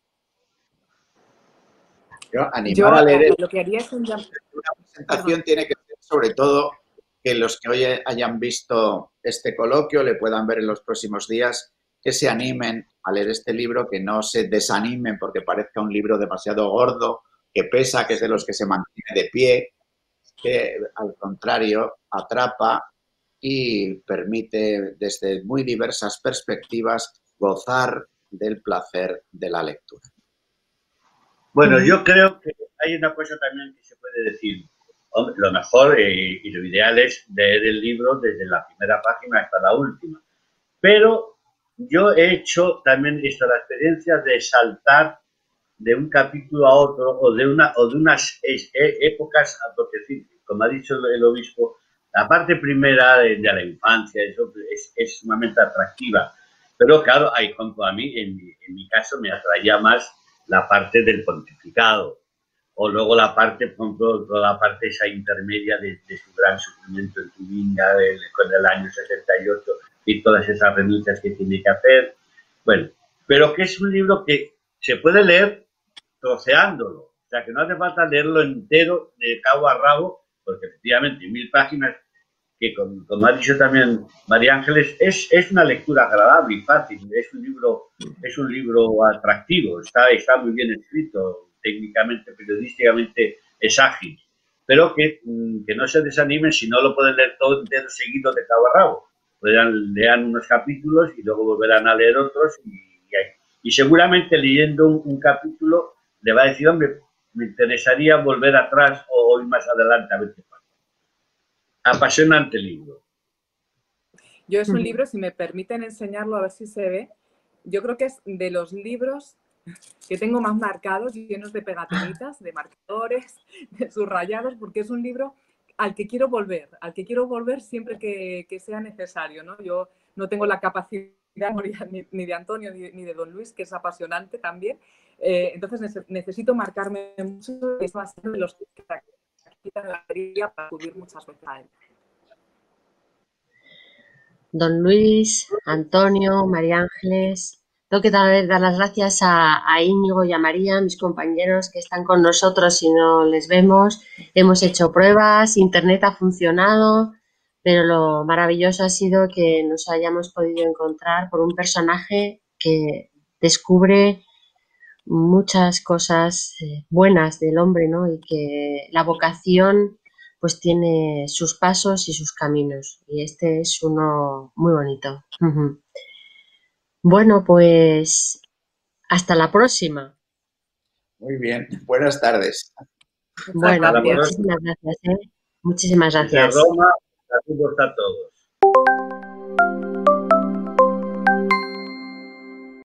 Yo animar a leer lo que haría es una presentación tiene que ser sobre todo que los que hoy hayan visto este coloquio le puedan ver en los próximos días, que se animen a leer este libro, que no se desanimen porque parezca un libro demasiado gordo, que pesa, que es de los que se mantiene de pie, que al contrario atrapa y permite desde muy diversas perspectivas gozar del placer de la lectura. Bueno, yo creo que hay una cosa también que se puede decir. Hombre, lo mejor y lo ideal es leer el libro desde la primera página hasta la última. Pero yo he hecho también la experiencia de saltar de un capítulo a otro o de unas épocas a decir, como ha dicho el obispo, la parte primera de la infancia eso es sumamente atractiva, pero claro, hay junto a mí, en mi caso me atraía más la parte del pontificado, o luego la parte, por ejemplo, toda la parte esa intermedia de su gran sufrimiento en Turingia con el año 68 y todas esas renuncias que tiene que hacer. Bueno, pero que es un libro que se puede leer troceándolo, o sea, que no hace falta leerlo entero de cabo a rabo, porque efectivamente 1000 páginas, que como ha dicho también María Ángeles, es una lectura agradable y fácil, es un libro atractivo, está muy bien escrito, técnicamente, periodísticamente es ágil, pero que no se desanimen si no lo pueden leer todo entero seguido de cabo a rabo. Lean unos capítulos y luego volverán a leer otros y seguramente leyendo un capítulo le va a decir, hombre, me interesaría volver atrás o ir más adelante a ver qué pasa. Apasionante libro. Yo es un libro, si me permiten enseñarlo a ver si se ve, yo creo que es de los libros que tengo más marcados, llenos de pegatinitas, de marcadores, de subrayados, porque es un libro al que quiero volver siempre que sea necesario, ¿no? Yo no tengo la capacidad ni de Antonio ni de Don Luis, que es apasionante también, entonces necesito marcarme mucho y eso va a ser de los que quitan la batería para acudir muchas veces a él. Don Luis, Antonio, María Ángeles, tengo que dar las gracias a Íñigo y a María, mis compañeros que están con nosotros y no les vemos. Hemos hecho pruebas, internet ha funcionado, pero lo maravilloso ha sido que nos hayamos podido encontrar por un personaje que descubre muchas cosas buenas del hombre, ¿no? Y que la vocación pues tiene sus pasos y sus caminos, y este es uno muy bonito. Bueno, pues hasta la próxima. Muy bien, buenas tardes. Bueno, muchísimas gracias. Muchísimas Desde gracias. Roma, saludos a todos.